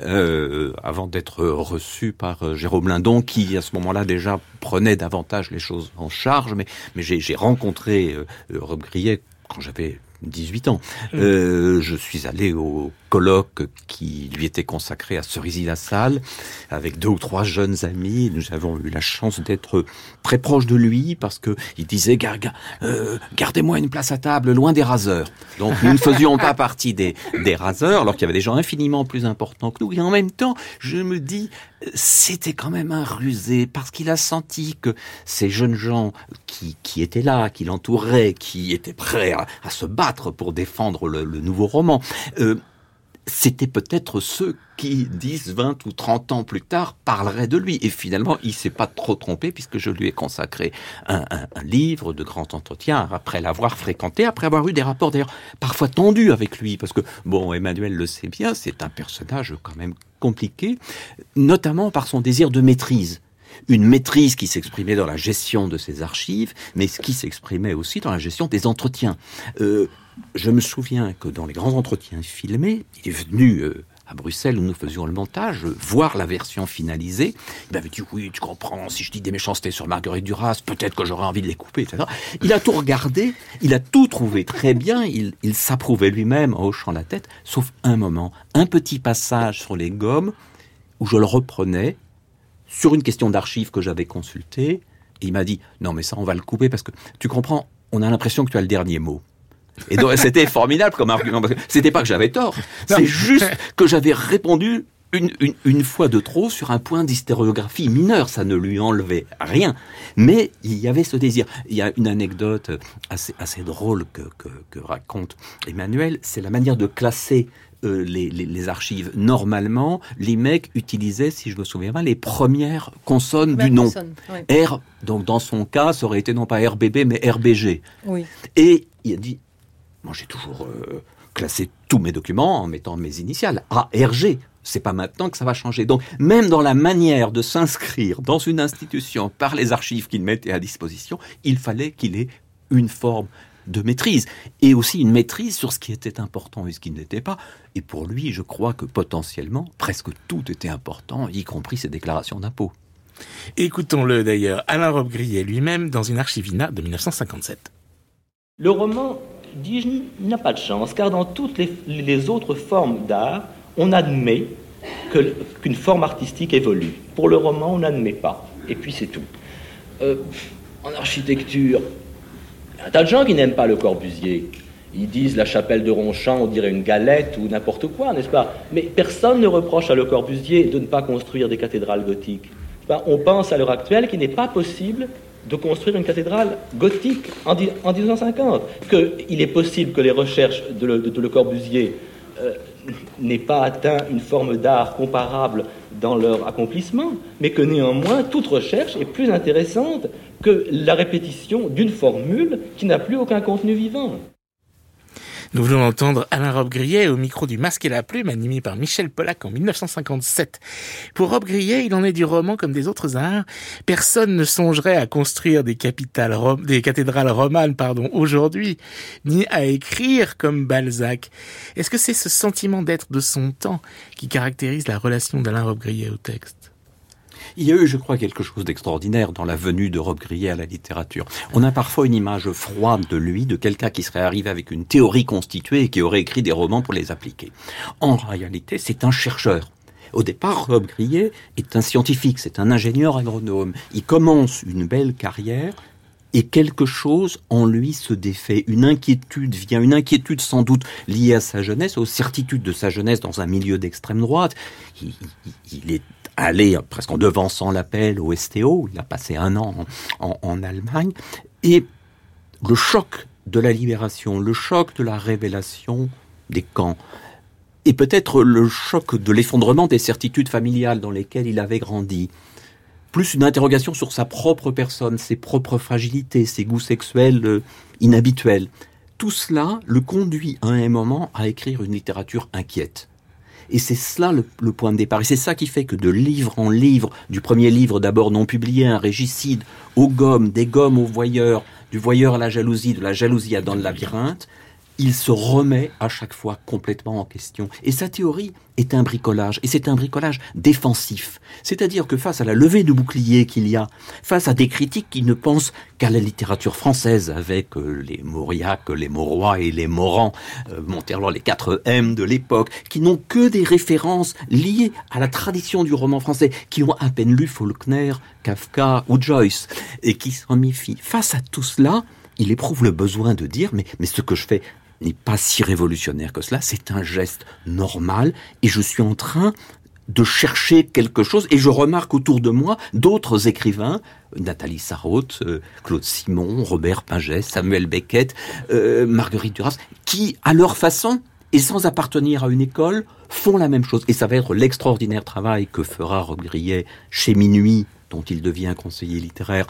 Avant d'être reçu par Jérôme Lindon, qui à ce moment-là déjà prenait davantage les choses en charge, mais j'ai rencontré Robbe-Grillet quand j'avais 18 ans. Je suis allé au colloque qui lui était consacré à Cerisy-la-Salle avec 2 ou 3 jeunes amis. Nous avons eu la chance d'être très proches de lui parce que il disait gardez-moi une place à table loin des raseurs. Donc nous ne faisions pas partie des raseurs, alors qu'il y avait des gens infiniment plus importants que nous. Et en même temps, je me dis c'était quand même un rusé parce qu'il a senti que ces jeunes gens qui étaient là, qui l'entouraient, qui étaient prêts à se battre pour défendre le nouveau roman, c'était peut-être ceux qui, 10, 20 ou 30 ans plus tard, parleraient de lui. Et finalement, il s'est pas trop trompé puisque je lui ai consacré un livre de grand entretien après l'avoir fréquenté, après avoir eu des rapports d'ailleurs parfois tendus avec lui. Parce que, bon, Emmanuel le sait bien, c'est un personnage quand même compliqué, notamment par son désir de maîtrise. Une maîtrise qui s'exprimait dans la gestion de ses archives, mais qui s'exprimait aussi dans la gestion des entretiens. Je me souviens que dans les grands entretiens filmés, il est venu à Bruxelles où nous faisions le montage, voir la version finalisée. Il m'avait dit, oui, tu comprends, si je dis des méchancetés sur Marguerite Duras, peut-être que j'aurais envie de les couper, etc. Il a tout regardé, il a tout trouvé très bien, il s'approuvait lui-même en hochant la tête, sauf un moment, un petit passage sur les gommes, où je le reprenais, sur une question d'archives que j'avais consultée, et il m'a dit, non mais ça on va le couper parce que, tu comprends, on a l'impression que tu as le dernier mot. Et donc c'était formidable comme argument, parce que c'était pas que j'avais tort, c'est juste que j'avais répondu une fois de trop sur un point d'historiographie mineure, ça ne lui enlevait rien. Mais il y avait ce désir. Il y a une anecdote assez drôle que raconte Emmanuel, c'est la manière de classer les archives. Normalement, les mecs utilisaient, si je me souviens bien, les premières consonnes du nom. Oui. R, donc dans son cas, ça aurait été non pas RBB, mais RBG. Oui. Et il a dit, moi j'ai toujours classé tous mes documents en mettant mes initiales, ARG. C'est pas maintenant que ça va changer. Donc, même dans la manière de s'inscrire dans une institution par les archives qu'il mettait à disposition, il fallait qu'il ait une forme de maîtrise. Et aussi une maîtrise sur ce qui était important et ce qui ne l'était pas. Et pour lui, je crois que potentiellement, presque tout était important, y compris ses déclarations d'impôts. Écoutons-le d'ailleurs, Alain Robbe-Grillet lui-même, dans une archivina de 1957. Le roman, dis-je, n'a pas de chance, car dans toutes les autres formes d'art, on admet qu'une forme artistique évolue. Pour le roman, on n'admet pas. Et puis c'est tout. En architecture, il y a un tas de gens qui n'aiment pas Le Corbusier. Ils disent la chapelle de Ronchamp, on dirait une galette ou n'importe quoi, n'est-ce pas? Mais personne ne reproche à Le Corbusier de ne pas construire des cathédrales gothiques. On pense à l'heure actuelle qu'il n'est pas possible de construire une cathédrale gothique en 1950. Qu'il est possible que les recherches de Le Corbusier n'aient pas atteint une forme d'art comparable dans leur accomplissement, mais que néanmoins, toute recherche est plus intéressante que la répétition d'une formule qui n'a plus aucun contenu vivant. Nous venons d'entendre Alain Robbe-Grillet au micro du Masque et la Plume, animé par Michel Pollack en 1957. Pour Robbe-Grillet, il en est du roman comme des autres arts. Personne ne songerait à construire des cathédrales romanes, aujourd'hui, ni à écrire comme Balzac. Est-ce que c'est ce sentiment d'être de son temps qui caractérise la relation d'Alain Robbe-Grillet au texte ? Il y a eu, je crois, quelque chose d'extraordinaire dans la venue de Robbe-Grillet à la littérature. On a parfois une image froide de lui, de quelqu'un qui serait arrivé avec une théorie constituée et qui aurait écrit des romans pour les appliquer. En réalité, c'est un chercheur. Au départ, Robbe-Grillet est un scientifique, c'est un ingénieur agronome. Il commence une belle carrière et quelque chose en lui se défait. Une inquiétude vient, une inquiétude sans doute liée à sa jeunesse, aux certitudes de sa jeunesse dans un milieu d'extrême droite. Il est allé presque en devançant l'appel au STO, il a passé 1 an en Allemagne, et le choc de la libération, le choc de la révélation des camps, et peut-être le choc de l'effondrement des certitudes familiales dans lesquelles il avait grandi, plus une interrogation sur sa propre personne, ses propres fragilités, ses goûts sexuels inhabituels. Tout cela le conduit à un moment à écrire une littérature inquiète. Et c'est cela le point de départ. Et c'est ça qui fait que de livre en livre, du premier livre d'abord non publié, un régicide, aux gommes, des gommes aux voyeurs, du voyeur à la jalousie, de la jalousie à dans le labyrinthe, il se remet à chaque fois complètement en question. Et sa théorie est un bricolage, et c'est un bricolage défensif. C'est-à-dire que face à la levée de bouclier qu'il y a, face à des critiques qui ne pensent qu'à la littérature française, avec les Mauriac, les Mauroy et les Morand, Monterland, les 4 M de l'époque, qui n'ont que des références liées à la tradition du roman français, qui ont à peine lu Faulkner, Kafka ou Joyce, et qui s'en méfient. Face à tout cela, il éprouve le besoin de dire, mais ce que je fais n'est pas si révolutionnaire que cela, c'est un geste normal, et je suis en train de chercher quelque chose, et je remarque autour de moi d'autres écrivains, Nathalie Sarraute, Claude Simon, Robert Pingès, Samuel Beckett, Marguerite Duras, qui, à leur façon, et sans appartenir à une école, font la même chose. Et ça va être l'extraordinaire travail que fera Robbe-Grillet chez Minuit, dont il devient conseiller littéraire,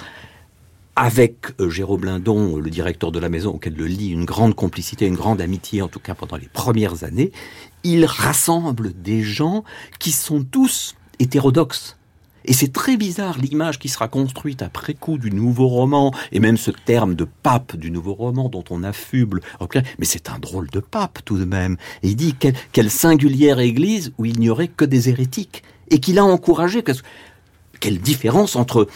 avec Jérôme Lindon, le directeur de la maison, auquel le lie une grande complicité, une grande amitié, en tout cas pendant les premières années. Il rassemble des gens qui sont tous hétérodoxes. Et c'est très bizarre l'image qui sera construite après coup du nouveau roman, et même ce terme de pape du nouveau roman dont on affuble. Mais c'est un drôle de pape tout de même. Et il dit quelle singulière église où il n'y aurait que des hérétiques, et qu'il a encouragé. Quelle différence entre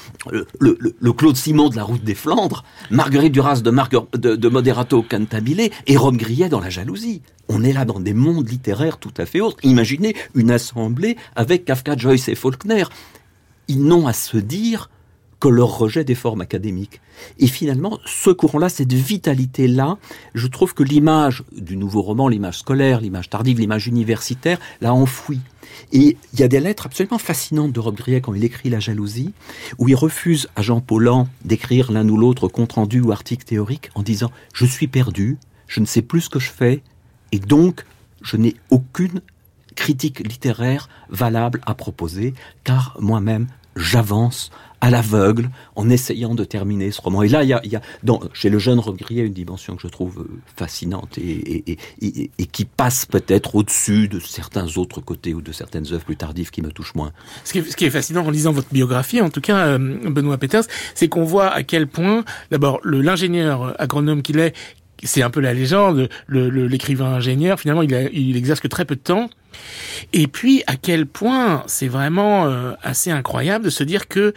le Claude Simon de la Route des Flandres, Marguerite Duras de Moderato Cantabile et Robbe-Grillet dans La Jalousie. On est là dans des mondes littéraires tout à fait autres. Imaginez une assemblée avec Kafka, Joyce et Faulkner. Ils n'ont à se dire que leur rejet des formes académiques. Et finalement, ce courant-là, cette vitalité-là, je trouve que l'image du nouveau roman, l'image scolaire, l'image tardive, l'image universitaire, l'a enfouie. Et il y a des lettres absolument fascinantes de Robbe-Grillet quand il écrit La Jalousie, où il refuse à Jean Paulhan d'écrire l'un ou l'autre compte-rendu ou article théorique en disant « Je suis perdu, je ne sais plus ce que je fais, et donc je n'ai aucune critique littéraire valable à proposer, car moi-même, j'avance à l'aveugle en essayant de terminer ce roman. » Et là, il y a chez le jeune Robbe-Grillet une dimension que je trouve fascinante et qui passe peut-être au-dessus de certains autres côtés ou de certaines œuvres plus tardives qui me touchent moins. Ce qui est fascinant en lisant votre biographie, en tout cas, Benoît Peeters, c'est qu'on voit à quel point, d'abord, l'ingénieur agronome qu'il est, c'est un peu la légende, l'écrivain ingénieur, finalement, il exerce que très peu de temps. Et puis, à quel point c'est vraiment assez incroyable de se dire que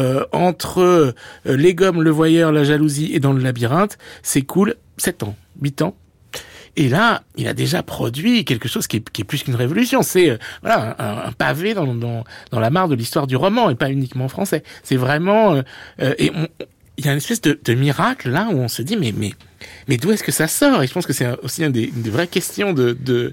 entre Les Gommes, Le Voyeur, La Jalousie et Dans le Labyrinthe, s'écoule 7 ans, 8 ans. Et là, il a déjà produit quelque chose qui est plus qu'une révolution. C'est un pavé dans la mare de l'histoire du roman, et pas uniquement français. C'est vraiment... il y a une espèce de miracle là où on se dit mais d'où est-ce que ça sort? Et je pense que c'est aussi une des vraies questions de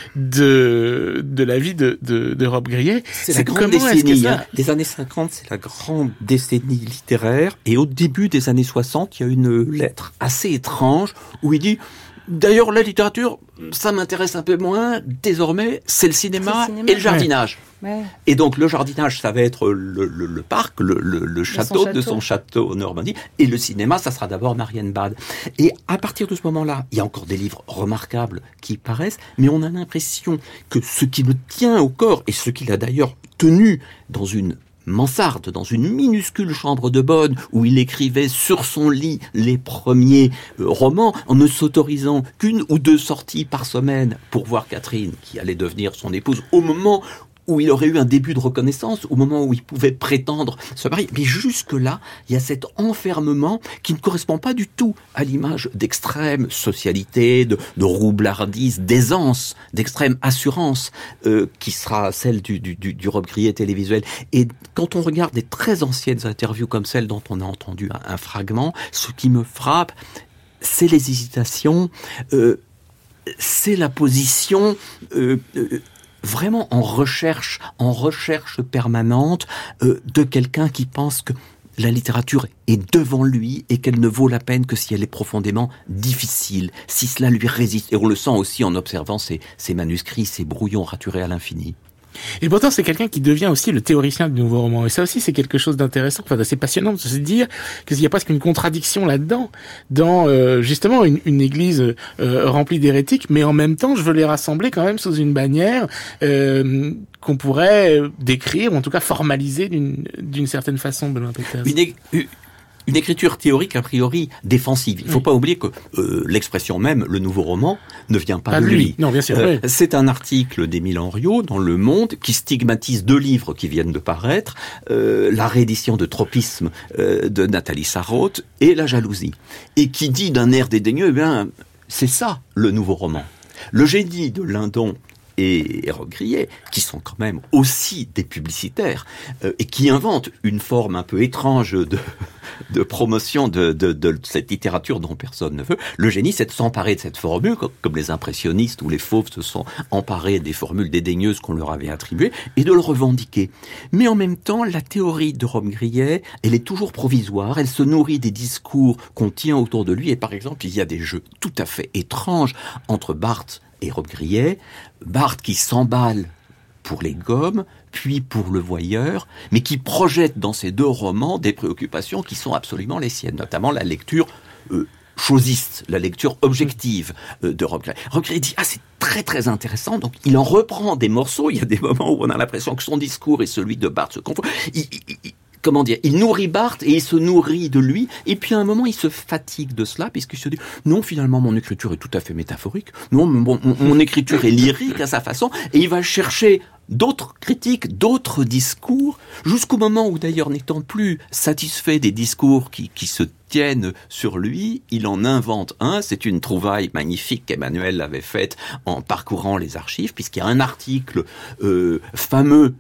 la vie de Robbe-Grillet. C'est la grande décennie. Les années 50, c'est la grande décennie littéraire. Et au début des années 60, il y a une lettre assez étrange où il dit d'ailleurs, la littérature, ça m'intéresse un peu moins. Désormais, c'est le cinéma et le jardinage. Ouais. Et donc, le jardinage, ça va être le parc, le château de son château en Normandie. Et le cinéma, ça sera d'abord Marienbad. Et à partir de ce moment-là, il y a encore des livres remarquables qui paraissent, mais on a l'impression que ce qui le tient au corps, et ce qu'il a d'ailleurs tenu dans une mansarde, dans une minuscule chambre de bonne où il écrivait sur son lit les premiers romans en ne s'autorisant qu'une ou deux sorties par semaine pour voir Catherine, qui allait devenir son épouse, au moment où il aurait eu un début de reconnaissance, au moment où il pouvait prétendre se marier. Mais jusque-là, il y a cet enfermement qui ne correspond pas du tout à l'image d'extrême socialité, de roublardise, d'aisance, d'extrême assurance, qui sera celle du Robbe-Grillet télévisuel. Et quand on regarde des très anciennes interviews comme celle dont on a entendu un fragment, ce qui me frappe, c'est les hésitations, c'est la position... vraiment en recherche permanente de quelqu'un qui pense que la littérature est devant lui et qu'elle ne vaut la peine que si elle est profondément difficile, si cela lui résiste. Et on le sent aussi en observant ces manuscrits, ces brouillons raturés à l'infini. Et pourtant, c'est quelqu'un qui devient aussi le théoricien du nouveau roman. Et ça aussi, c'est quelque chose d'intéressant, enfin, d'assez passionnant de se dire qu'il y a presque une contradiction là-dedans, dans justement une église remplie d'hérétiques, mais en même temps, je veux les rassembler quand même sous une bannière qu'on pourrait décrire, ou en tout cas formaliser d'une certaine façon, Benoît Peeters. Une écriture théorique a priori défensive. Il ne faut pas oublier que l'expression même, le nouveau roman, ne vient pas de lui. Non, bien sûr. Oui. C'est un article d'Émile Henriot dans Le Monde qui stigmatise 2 livres qui viennent de paraître, la réédition de Tropisme de Nathalie Sarraute et La Jalousie. Et qui dit d'un air dédaigneux, eh bien, c'est ça le nouveau roman. Le génie de Lindon et Robbe-Grillet, qui sont quand même aussi des publicitaires, et qui inventent une forme un peu étrange de promotion de cette littérature dont personne ne veut. Le génie, c'est de s'emparer de cette formule, comme les impressionnistes ou les fauves se sont emparés des formules dédaigneuses qu'on leur avait attribuées, et de le revendiquer. Mais en même temps, la théorie de Robbe-Grillet, elle est toujours provisoire, elle se nourrit des discours qu'on tient autour de lui, et par exemple, il y a des jeux tout à fait étranges entre Barthes et Robbe-Grillet. Barthes qui s'emballe pour les gommes, puis pour le voyeur, mais qui projette dans ces deux romans des préoccupations qui sont absolument les siennes, notamment la lecture chosiste, la lecture objective de Robbe-Grillet. Robbe-Grillet dit « Ah, c'est très très intéressant », donc il en reprend des morceaux, il y a des moments où on a l'impression que son discours et celui de Barthes se confondent. Il nourrit Barthes et il se nourrit de lui, et puis à un moment il se fatigue de cela, puisqu'il se dit non, finalement mon écriture est tout à fait métaphorique, non, mon écriture est lyrique à sa façon, et il va chercher d'autres critiques, d'autres discours, jusqu'au moment où d'ailleurs, n'étant plus satisfait des discours qui se tiennent sur lui, il en invente un. C'est une trouvaille magnifique qu'Emmanuel avait faite en parcourant les archives, puisqu'il y a un article fameux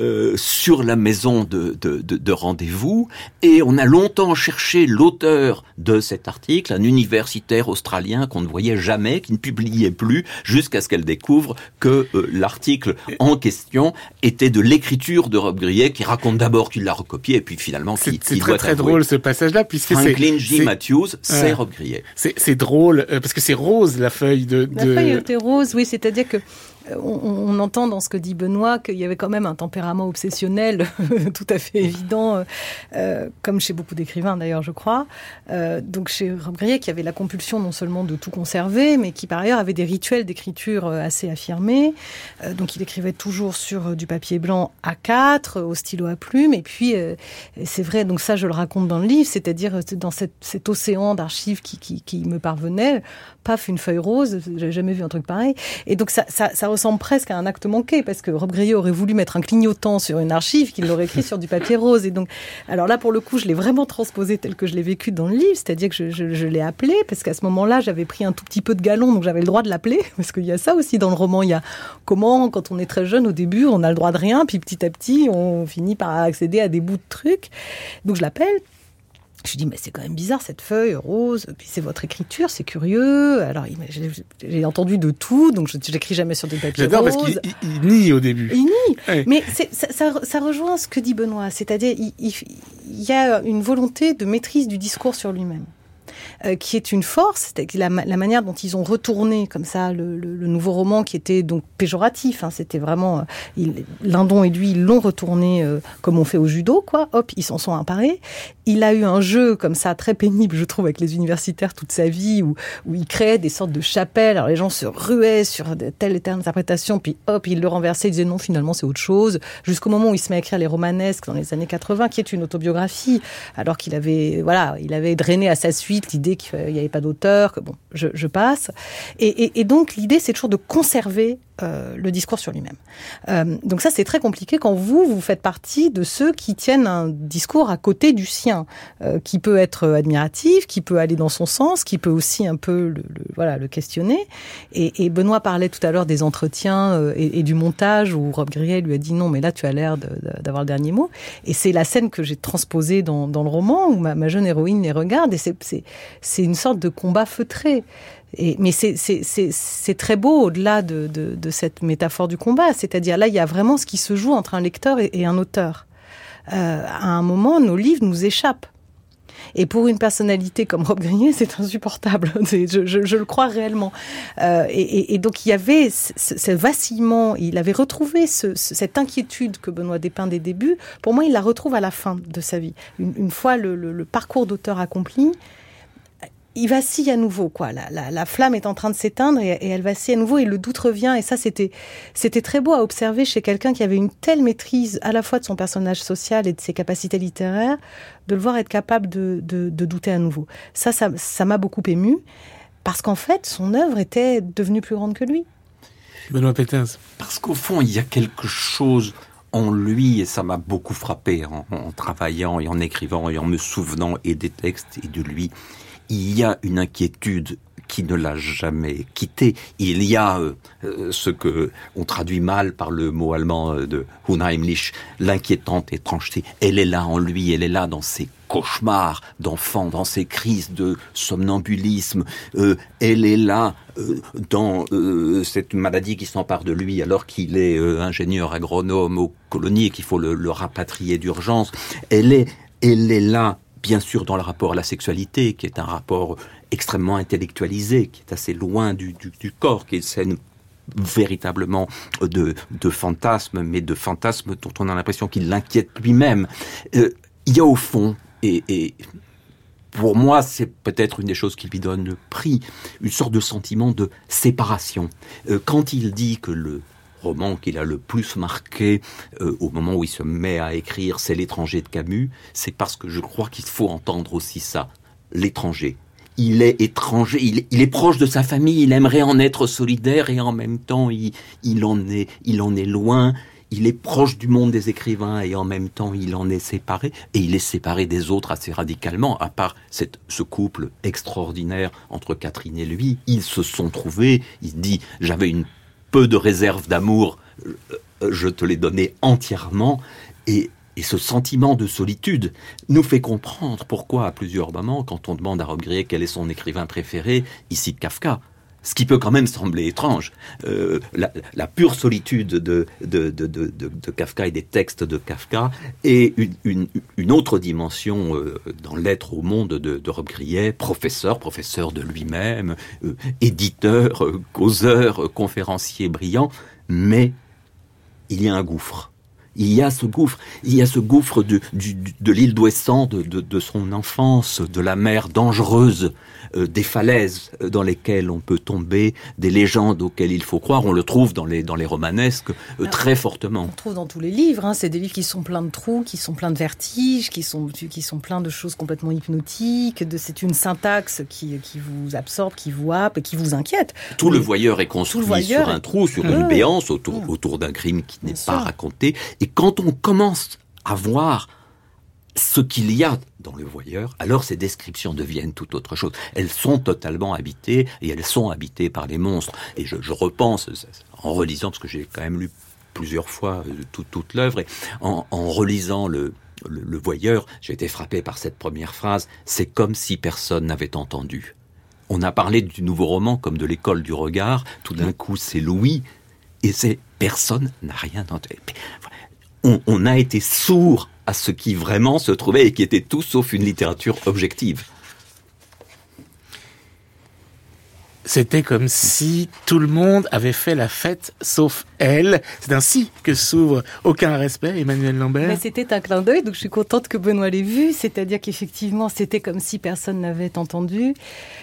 sur la maison de rendez-vous, et on a longtemps cherché l'auteur de cet article, un universitaire australien qu'on ne voyait jamais, qui ne publiait plus, jusqu'à ce qu'elle découvre que l'article en question était de l'écriture de Robbe-Grillet, qui raconte d'abord qu'il l'a recopié, et puis finalement qu'il doit C'est très très drôle ce passage-là, puisque Franklin J. Matthews, c'est Robbe-Grillet. C'est drôle, parce que c'est rose la feuille de... La feuille était rose, oui, c'est-à-dire que on entend dans ce que dit Benoît qu'il y avait quand même un tempérament obsessionnel tout à fait évident, comme chez beaucoup d'écrivains d'ailleurs, je crois. Donc chez Robbe-Grillet, qui avait la compulsion non seulement de tout conserver, mais qui par ailleurs avait des rituels d'écriture assez affirmés. Donc il écrivait toujours sur du papier blanc A4, au stylo à plume, et puis c'est vrai, donc ça je le raconte dans le livre, c'est-à-dire dans cet océan d'archives qui me parvenait, paf, une feuille rose, j'avais jamais vu un truc pareil. Et donc ça ressemble presque à un acte manqué, parce que Robbe-Grillet aurait voulu mettre un clignotant sur une archive qu'il l'aurait écrit sur du papier rose. Et donc, alors là, pour le coup, je l'ai vraiment transposé tel que je l'ai vécu dans le livre, c'est-à-dire que je l'ai appelé, parce qu'à ce moment-là, j'avais pris un tout petit peu de galon, donc j'avais le droit de l'appeler, parce qu'il y a ça aussi dans le roman. Il y a comment, quand on est très jeune, au début, on a le droit de rien, puis petit à petit, on finit par accéder à des bouts de trucs. Donc je l'appelle. Je lui dis, mais c'est quand même bizarre cette feuille rose, puis c'est votre écriture, c'est curieux. Alors j'ai entendu de tout, donc je n'écris jamais sur des papiers roses. J'adore parce qu'il nie au début. Il nie, oui. Mais ça rejoint ce que dit Benoît, c'est-à-dire il y a une volonté de maîtrise du discours sur lui-même. Qui est une force, c'est la manière dont ils ont retourné comme ça le nouveau roman, qui était donc péjoratif, hein, c'était vraiment Lindon et lui ils l'ont retourné comme on fait au judo, quoi. Hop, ils s'en sont emparés. Il a eu un jeu comme ça très pénible, je trouve, avec les universitaires toute sa vie, où il créait des sortes de chapelles. Alors les gens se ruaient sur telle et telle interprétation, puis hop, il le renversait, il disait non, finalement c'est autre chose, jusqu'au moment où il se met à écrire les romanesques dans les années 80, qui est une autobiographie, alors qu'il avait drainé à sa suite l'idée qu'il n'y avait pas d'auteur, que bon, je passe. Et donc l'idée, c'est toujours de conserver le discours sur lui-même. Donc ça, c'est très compliqué quand vous faites partie de ceux qui tiennent un discours à côté du sien, qui peut être admiratif, qui peut aller dans son sens, qui peut aussi un peu le questionner. Et Benoît parlait tout à l'heure des entretiens et du montage où Robbe-Grillet lui a dit non, mais là tu as l'air d'avoir le dernier mot. Et c'est la scène que j'ai transposée dans le roman où ma jeune héroïne les regarde, et c'est une sorte de combat feutré. Mais c'est très beau au-delà de cette métaphore du combat. C'est-à-dire là, il y a vraiment ce qui se joue entre un lecteur et un auteur. À un moment, nos livres nous échappent. Et pour une personnalité comme Robbe-Grillet, c'est insupportable. Je le crois réellement. Et donc il y avait ce vacillement. Il avait retrouvé cette inquiétude que Benoît dépeint des débuts. Pour moi, il la retrouve à la fin de sa vie. Une fois le parcours d'auteur accompli, il vacille à nouveau, quoi. La flamme est en train de s'éteindre et elle vacille à nouveau et le doute revient. Et ça, c'était très beau à observer chez quelqu'un qui avait une telle maîtrise à la fois de son personnage social et de ses capacités littéraires, de le voir être capable de douter à nouveau. Ça m'a beaucoup ému parce qu'en fait, son œuvre était devenue plus grande que lui. Benoît Pétains. Parce qu'au fond, il y a quelque chose en lui, et ça m'a beaucoup frappé en travaillant et en écrivant et en me souvenant et des textes et de lui. il y a une inquiétude qui ne l'a jamais quitté. Il y a ce que on traduit mal par le mot allemand de unheimlich, l'inquiétante étrangeté. Elle est là en lui, elle est là dans ses cauchemars d'enfant, dans ses crises de somnambulisme. Elle est là dans cette maladie qui s'empare de lui alors qu'il est ingénieur agronome aux colonies et qu'il faut le rapatrier d'urgence. Elle est là, bien sûr, dans le rapport à la sexualité, qui est un rapport extrêmement intellectualisé, qui est assez loin du corps, qui est une scène véritablement de fantasmes, mais de fantasmes dont on a l'impression qu'il l'inquiète lui-même. Il y a au fond, et pour moi, c'est peut-être une des choses qui lui donne le prix, une sorte de sentiment de séparation. Quand il dit que le roman qu'il a le plus marqué au moment où il se met à écrire, c'est L'étranger de Camus, c'est parce que je crois qu'il faut entendre aussi ça, l'étranger. Il est étranger, il est proche de sa famille, il aimerait en être solidaire et en même temps il en est loin. Il est proche du monde des écrivains et en même temps il en est séparé. Et il est séparé des autres assez radicalement, à part ce couple extraordinaire entre Catherine et lui. Ils se sont trouvés, il dit « j'avais peu de réserve d'amour, je te l'ai donné entièrement ». Et ce sentiment de solitude nous fait comprendre pourquoi, à plusieurs moments, quand on demande à Rob Grillet quel est son écrivain préféré, il cite Kafka. Ce qui peut quand même sembler étrange. La pure solitude de Kafka et des textes de Kafka et une autre dimension dans l'être au monde de Rob Grillet, professeur de lui-même, éditeur, causeur, conférencier brillant, mais il y a un gouffre. Il y a ce gouffre de l'île d'Ouessant, de son enfance, de la mer dangereuse, des falaises dans lesquelles on peut tomber, des légendes auxquelles il faut croire. On le trouve dans les romanesques très fortement. On le trouve dans tous les livres. C'est des livres qui sont pleins de trous, qui sont pleins de vertiges, qui sont pleins de choses complètement hypnotiques. C'est une syntaxe qui vous absorbe, qui vous happe et qui vous inquiète. Tout le voyeur est construit sur un trou, sur une béance, autour d'un crime qui n'est pas raconté. Et quand on commence à voir ce qu'il y a dans le voyeur, alors ces descriptions deviennent tout autre chose. Elles sont totalement habitées, et elles sont habitées par les monstres. Et je repense, en relisant, parce que j'ai quand même lu plusieurs fois toute l'œuvre, et en relisant le voyeur, j'ai été frappé par cette première phrase, « C'est comme si personne n'avait entendu ». On a parlé du nouveau roman comme de l'école du regard, tout d'un coup c'est Louis, et c'est « personne n'a rien entendu ». On a été sourd à ce qui vraiment se trouvait et qui était tout sauf une littérature objective. C'était comme si tout le monde avait fait la fête, sauf elle. C'est ainsi que s'ouvre Aucun respect, Emmanuelle Lambert. Mais c'était un clin d'œil, donc je suis contente que Benoît l'ait vu. C'est-à-dire qu'effectivement, c'était comme si personne n'avait entendu.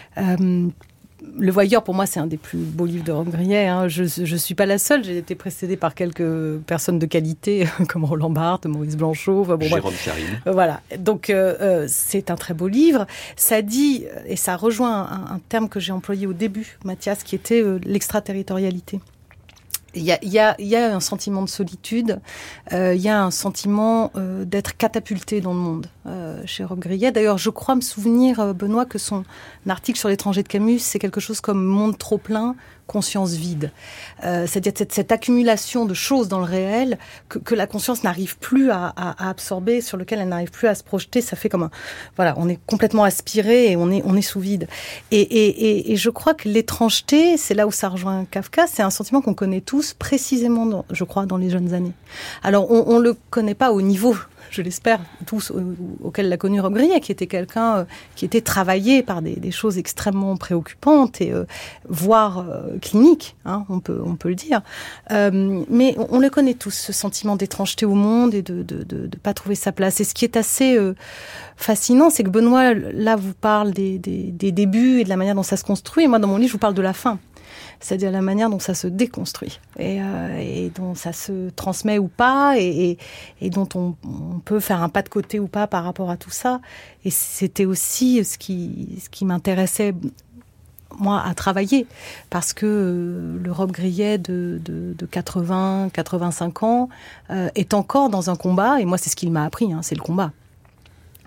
Le Voyeur, pour moi, c'est un des plus beaux livres de Rob Grillet. Je suis pas la seule. J'ai été précédée par quelques personnes de qualité, comme Roland Barthes, Maurice Blanchot. Jérôme Charine. Voilà. Donc, c'est un très beau livre. Ça dit, et ça rejoint un terme que j'ai employé au début, Mathias, qui était l'extraterritorialité. Il y a un sentiment de solitude, il y a un sentiment d'être catapulté dans le monde chez Rob Grillet. D'ailleurs, je crois me souvenir, Benoît, que son article sur L'étranger de Camus, c'est quelque chose comme monde trop plein, conscience vide. C'est-à-dire cette accumulation de choses dans le réel que la conscience n'arrive plus à absorber, sur lequel elle n'arrive plus à se projeter. Ça fait comme on est complètement aspiré et on est sous vide. Et je crois que l'étrangeté, c'est là où ça rejoint Kafka, c'est un sentiment qu'on connaît tous précisément, je crois, dans les jeunes années. Alors, on le connaît pas au niveau, je l'espère, tous auquel l'a connu Rob Grillet, qui était quelqu'un qui était travaillé par des choses extrêmement préoccupantes et voire cliniques, on peut le dire. Mais on le connaît tous, ce sentiment d'étrangeté au monde et de pas trouver sa place. Et ce qui est assez fascinant, c'est que Benoît, là, vous parle des débuts et de la manière dont ça se construit. Et moi, dans mon livre, je vous parle de la fin. C'est-à-dire la manière dont ça se déconstruit et dont ça se transmet ou pas et dont on peut faire un pas de côté ou pas par rapport à tout ça. Et c'était aussi ce qui m'intéressait, moi, à travailler. Parce que le Rob Grillet de 80, 85 ans est encore dans un combat. Et moi, c'est ce qu'il m'a appris, c'est le combat.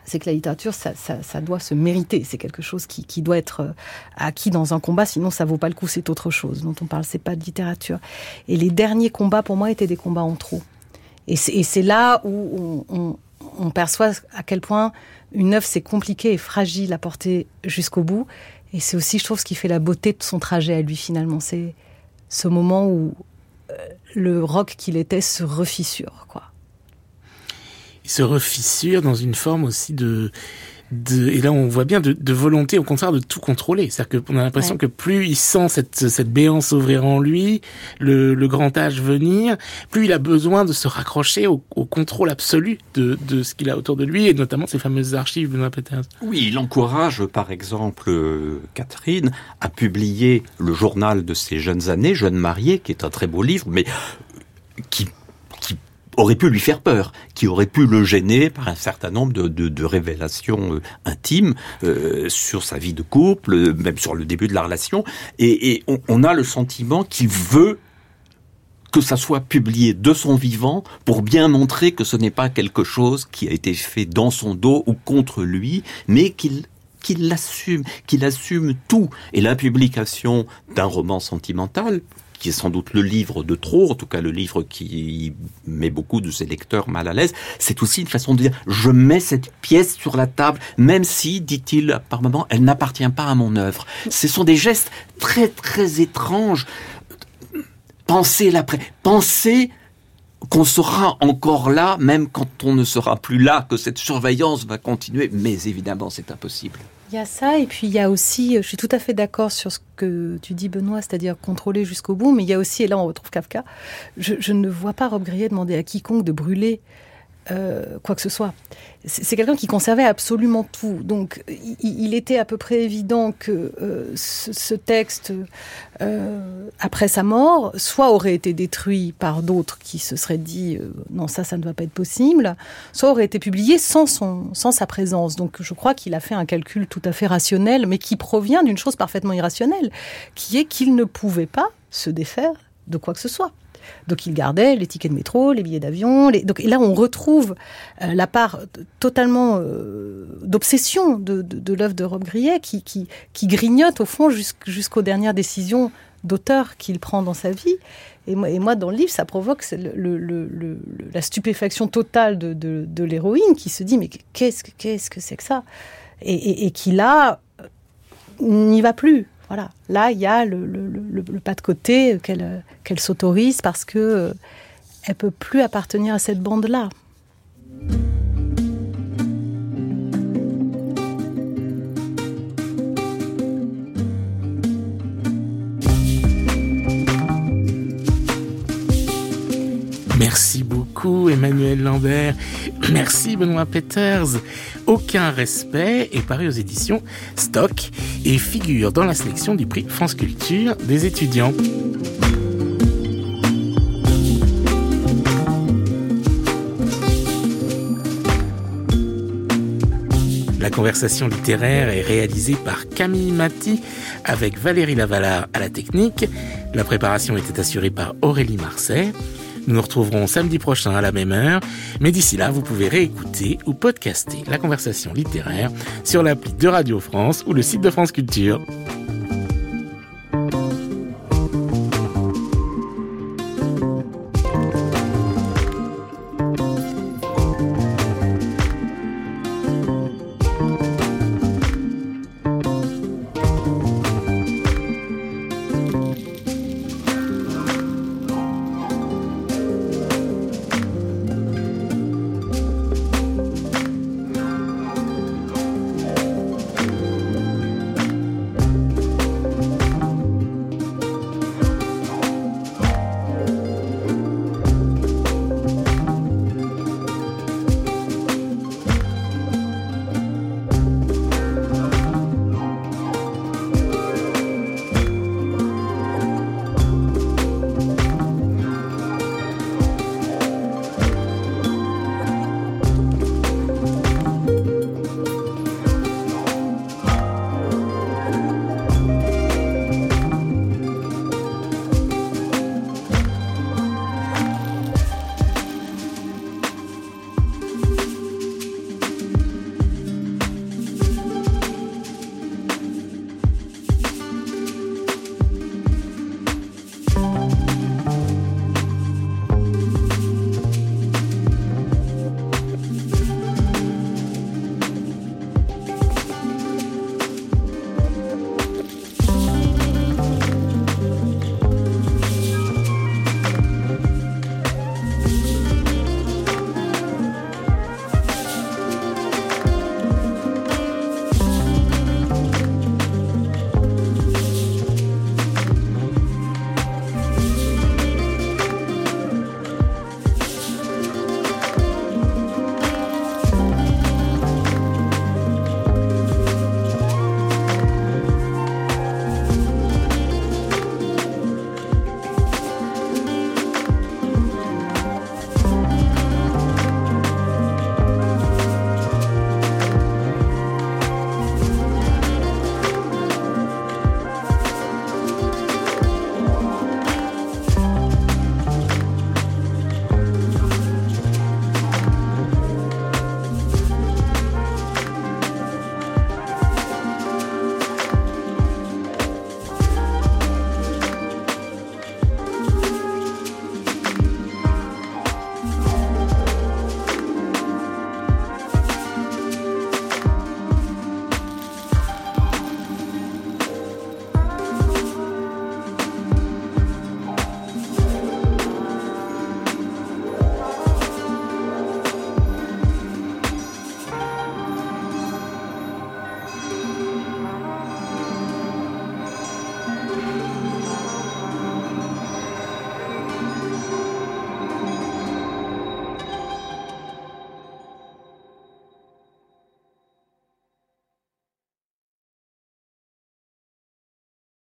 c'est que la littérature, ça doit se mériter. C'est quelque chose qui doit être acquis dans un combat, sinon ça vaut pas le coup, c'est autre chose dont on parle, c'est pas de littérature. Et les derniers combats, pour moi, étaient des combats en trop. Et c'est là où on perçoit à quel point une œuvre, c'est compliqué et fragile à porter jusqu'au bout. Et c'est aussi, je trouve, ce qui fait la beauté de son trajet à lui, finalement. C'est ce moment où le roc qu'il était se refissure, quoi. Il se refissure dans une forme aussi et là on voit bien de volonté, au contraire, de tout contrôler. C'est-à-dire qu'on a l'impression que plus il sent cette béance s'ouvrir en lui, le grand âge venir, plus il a besoin de se raccrocher au contrôle absolu de ce qu'il a autour de lui, et notamment ces fameuses archives, Benoît Peeters. Oui, il encourage, par exemple, Catherine, à publier le journal de ses jeunes années, Jeunes mariés, qui est un très beau livre, mais qui aurait pu lui faire peur, qui aurait pu le gêner par un certain nombre de révélations intimes sur sa vie de couple, même sur le début de la relation. Et on a le sentiment qu'il veut que ça soit publié de son vivant pour bien montrer que ce n'est pas quelque chose qui a été fait dans son dos ou contre lui, mais qu'il assume tout. Et la publication d'un roman sentimental, qui est sans doute le livre de trop, en tout cas le livre qui met beaucoup de ses lecteurs mal à l'aise, c'est aussi une façon de dire « je mets cette pièce sur la table, même si, dit-il par moments, elle n'appartient pas à mon œuvre ». Ce sont des gestes très très étranges. Pensez qu'on sera encore là, même quand on ne sera plus là, que cette surveillance va continuer, mais évidemment c'est impossible. Il y a ça, et puis il y a aussi, je suis tout à fait d'accord sur ce que tu dis, Benoît, c'est-à-dire contrôler jusqu'au bout, mais il y a aussi, et là on retrouve Kafka, je ne vois pas Rob Grillet demander à quiconque de brûler quoi que ce soit. C'est quelqu'un qui conservait absolument tout. Donc, il était à peu près évident que ce texte, après sa mort, soit aurait été détruit par d'autres qui se seraient dit non, ça ne va pas être possible, soit aurait été publié sans sa présence. Donc, je crois qu'il a fait un calcul tout à fait rationnel, mais qui provient d'une chose parfaitement irrationnelle, qui est qu'il ne pouvait pas se défaire de quoi que ce soit. Donc il gardait les tickets de métro, les billets d'avion. Et là, on retrouve la part totalement d'obsession de l'œuvre de Rob Grillet qui grignote au fond jusqu'aux dernières décisions d'auteur qu'il prend dans sa vie. Et moi, dans le livre, ça provoque la stupéfaction totale de l'héroïne qui se dit « mais qu'est-ce que c'est que ça ?» et qui là n'y va plus. Voilà. Là, il y a le pas de côté qu'elle s'autorise parce que elle peut plus appartenir à cette bande-là. Merci beaucoup Emmanuel Lambert, merci Benoît Peeters. Aucun respect est paru aux éditions Stock et figure dans la sélection du prix France Culture des étudiants. La conversation littéraire est réalisée par Camille Maty avec Valérie Lavalard à la technique. La préparation était assurée par Aurélie Marseille. Nous nous retrouverons samedi prochain à la même heure, mais d'ici là, vous pouvez réécouter ou podcaster la conversation littéraire sur l'appli de Radio France ou le site de France Culture.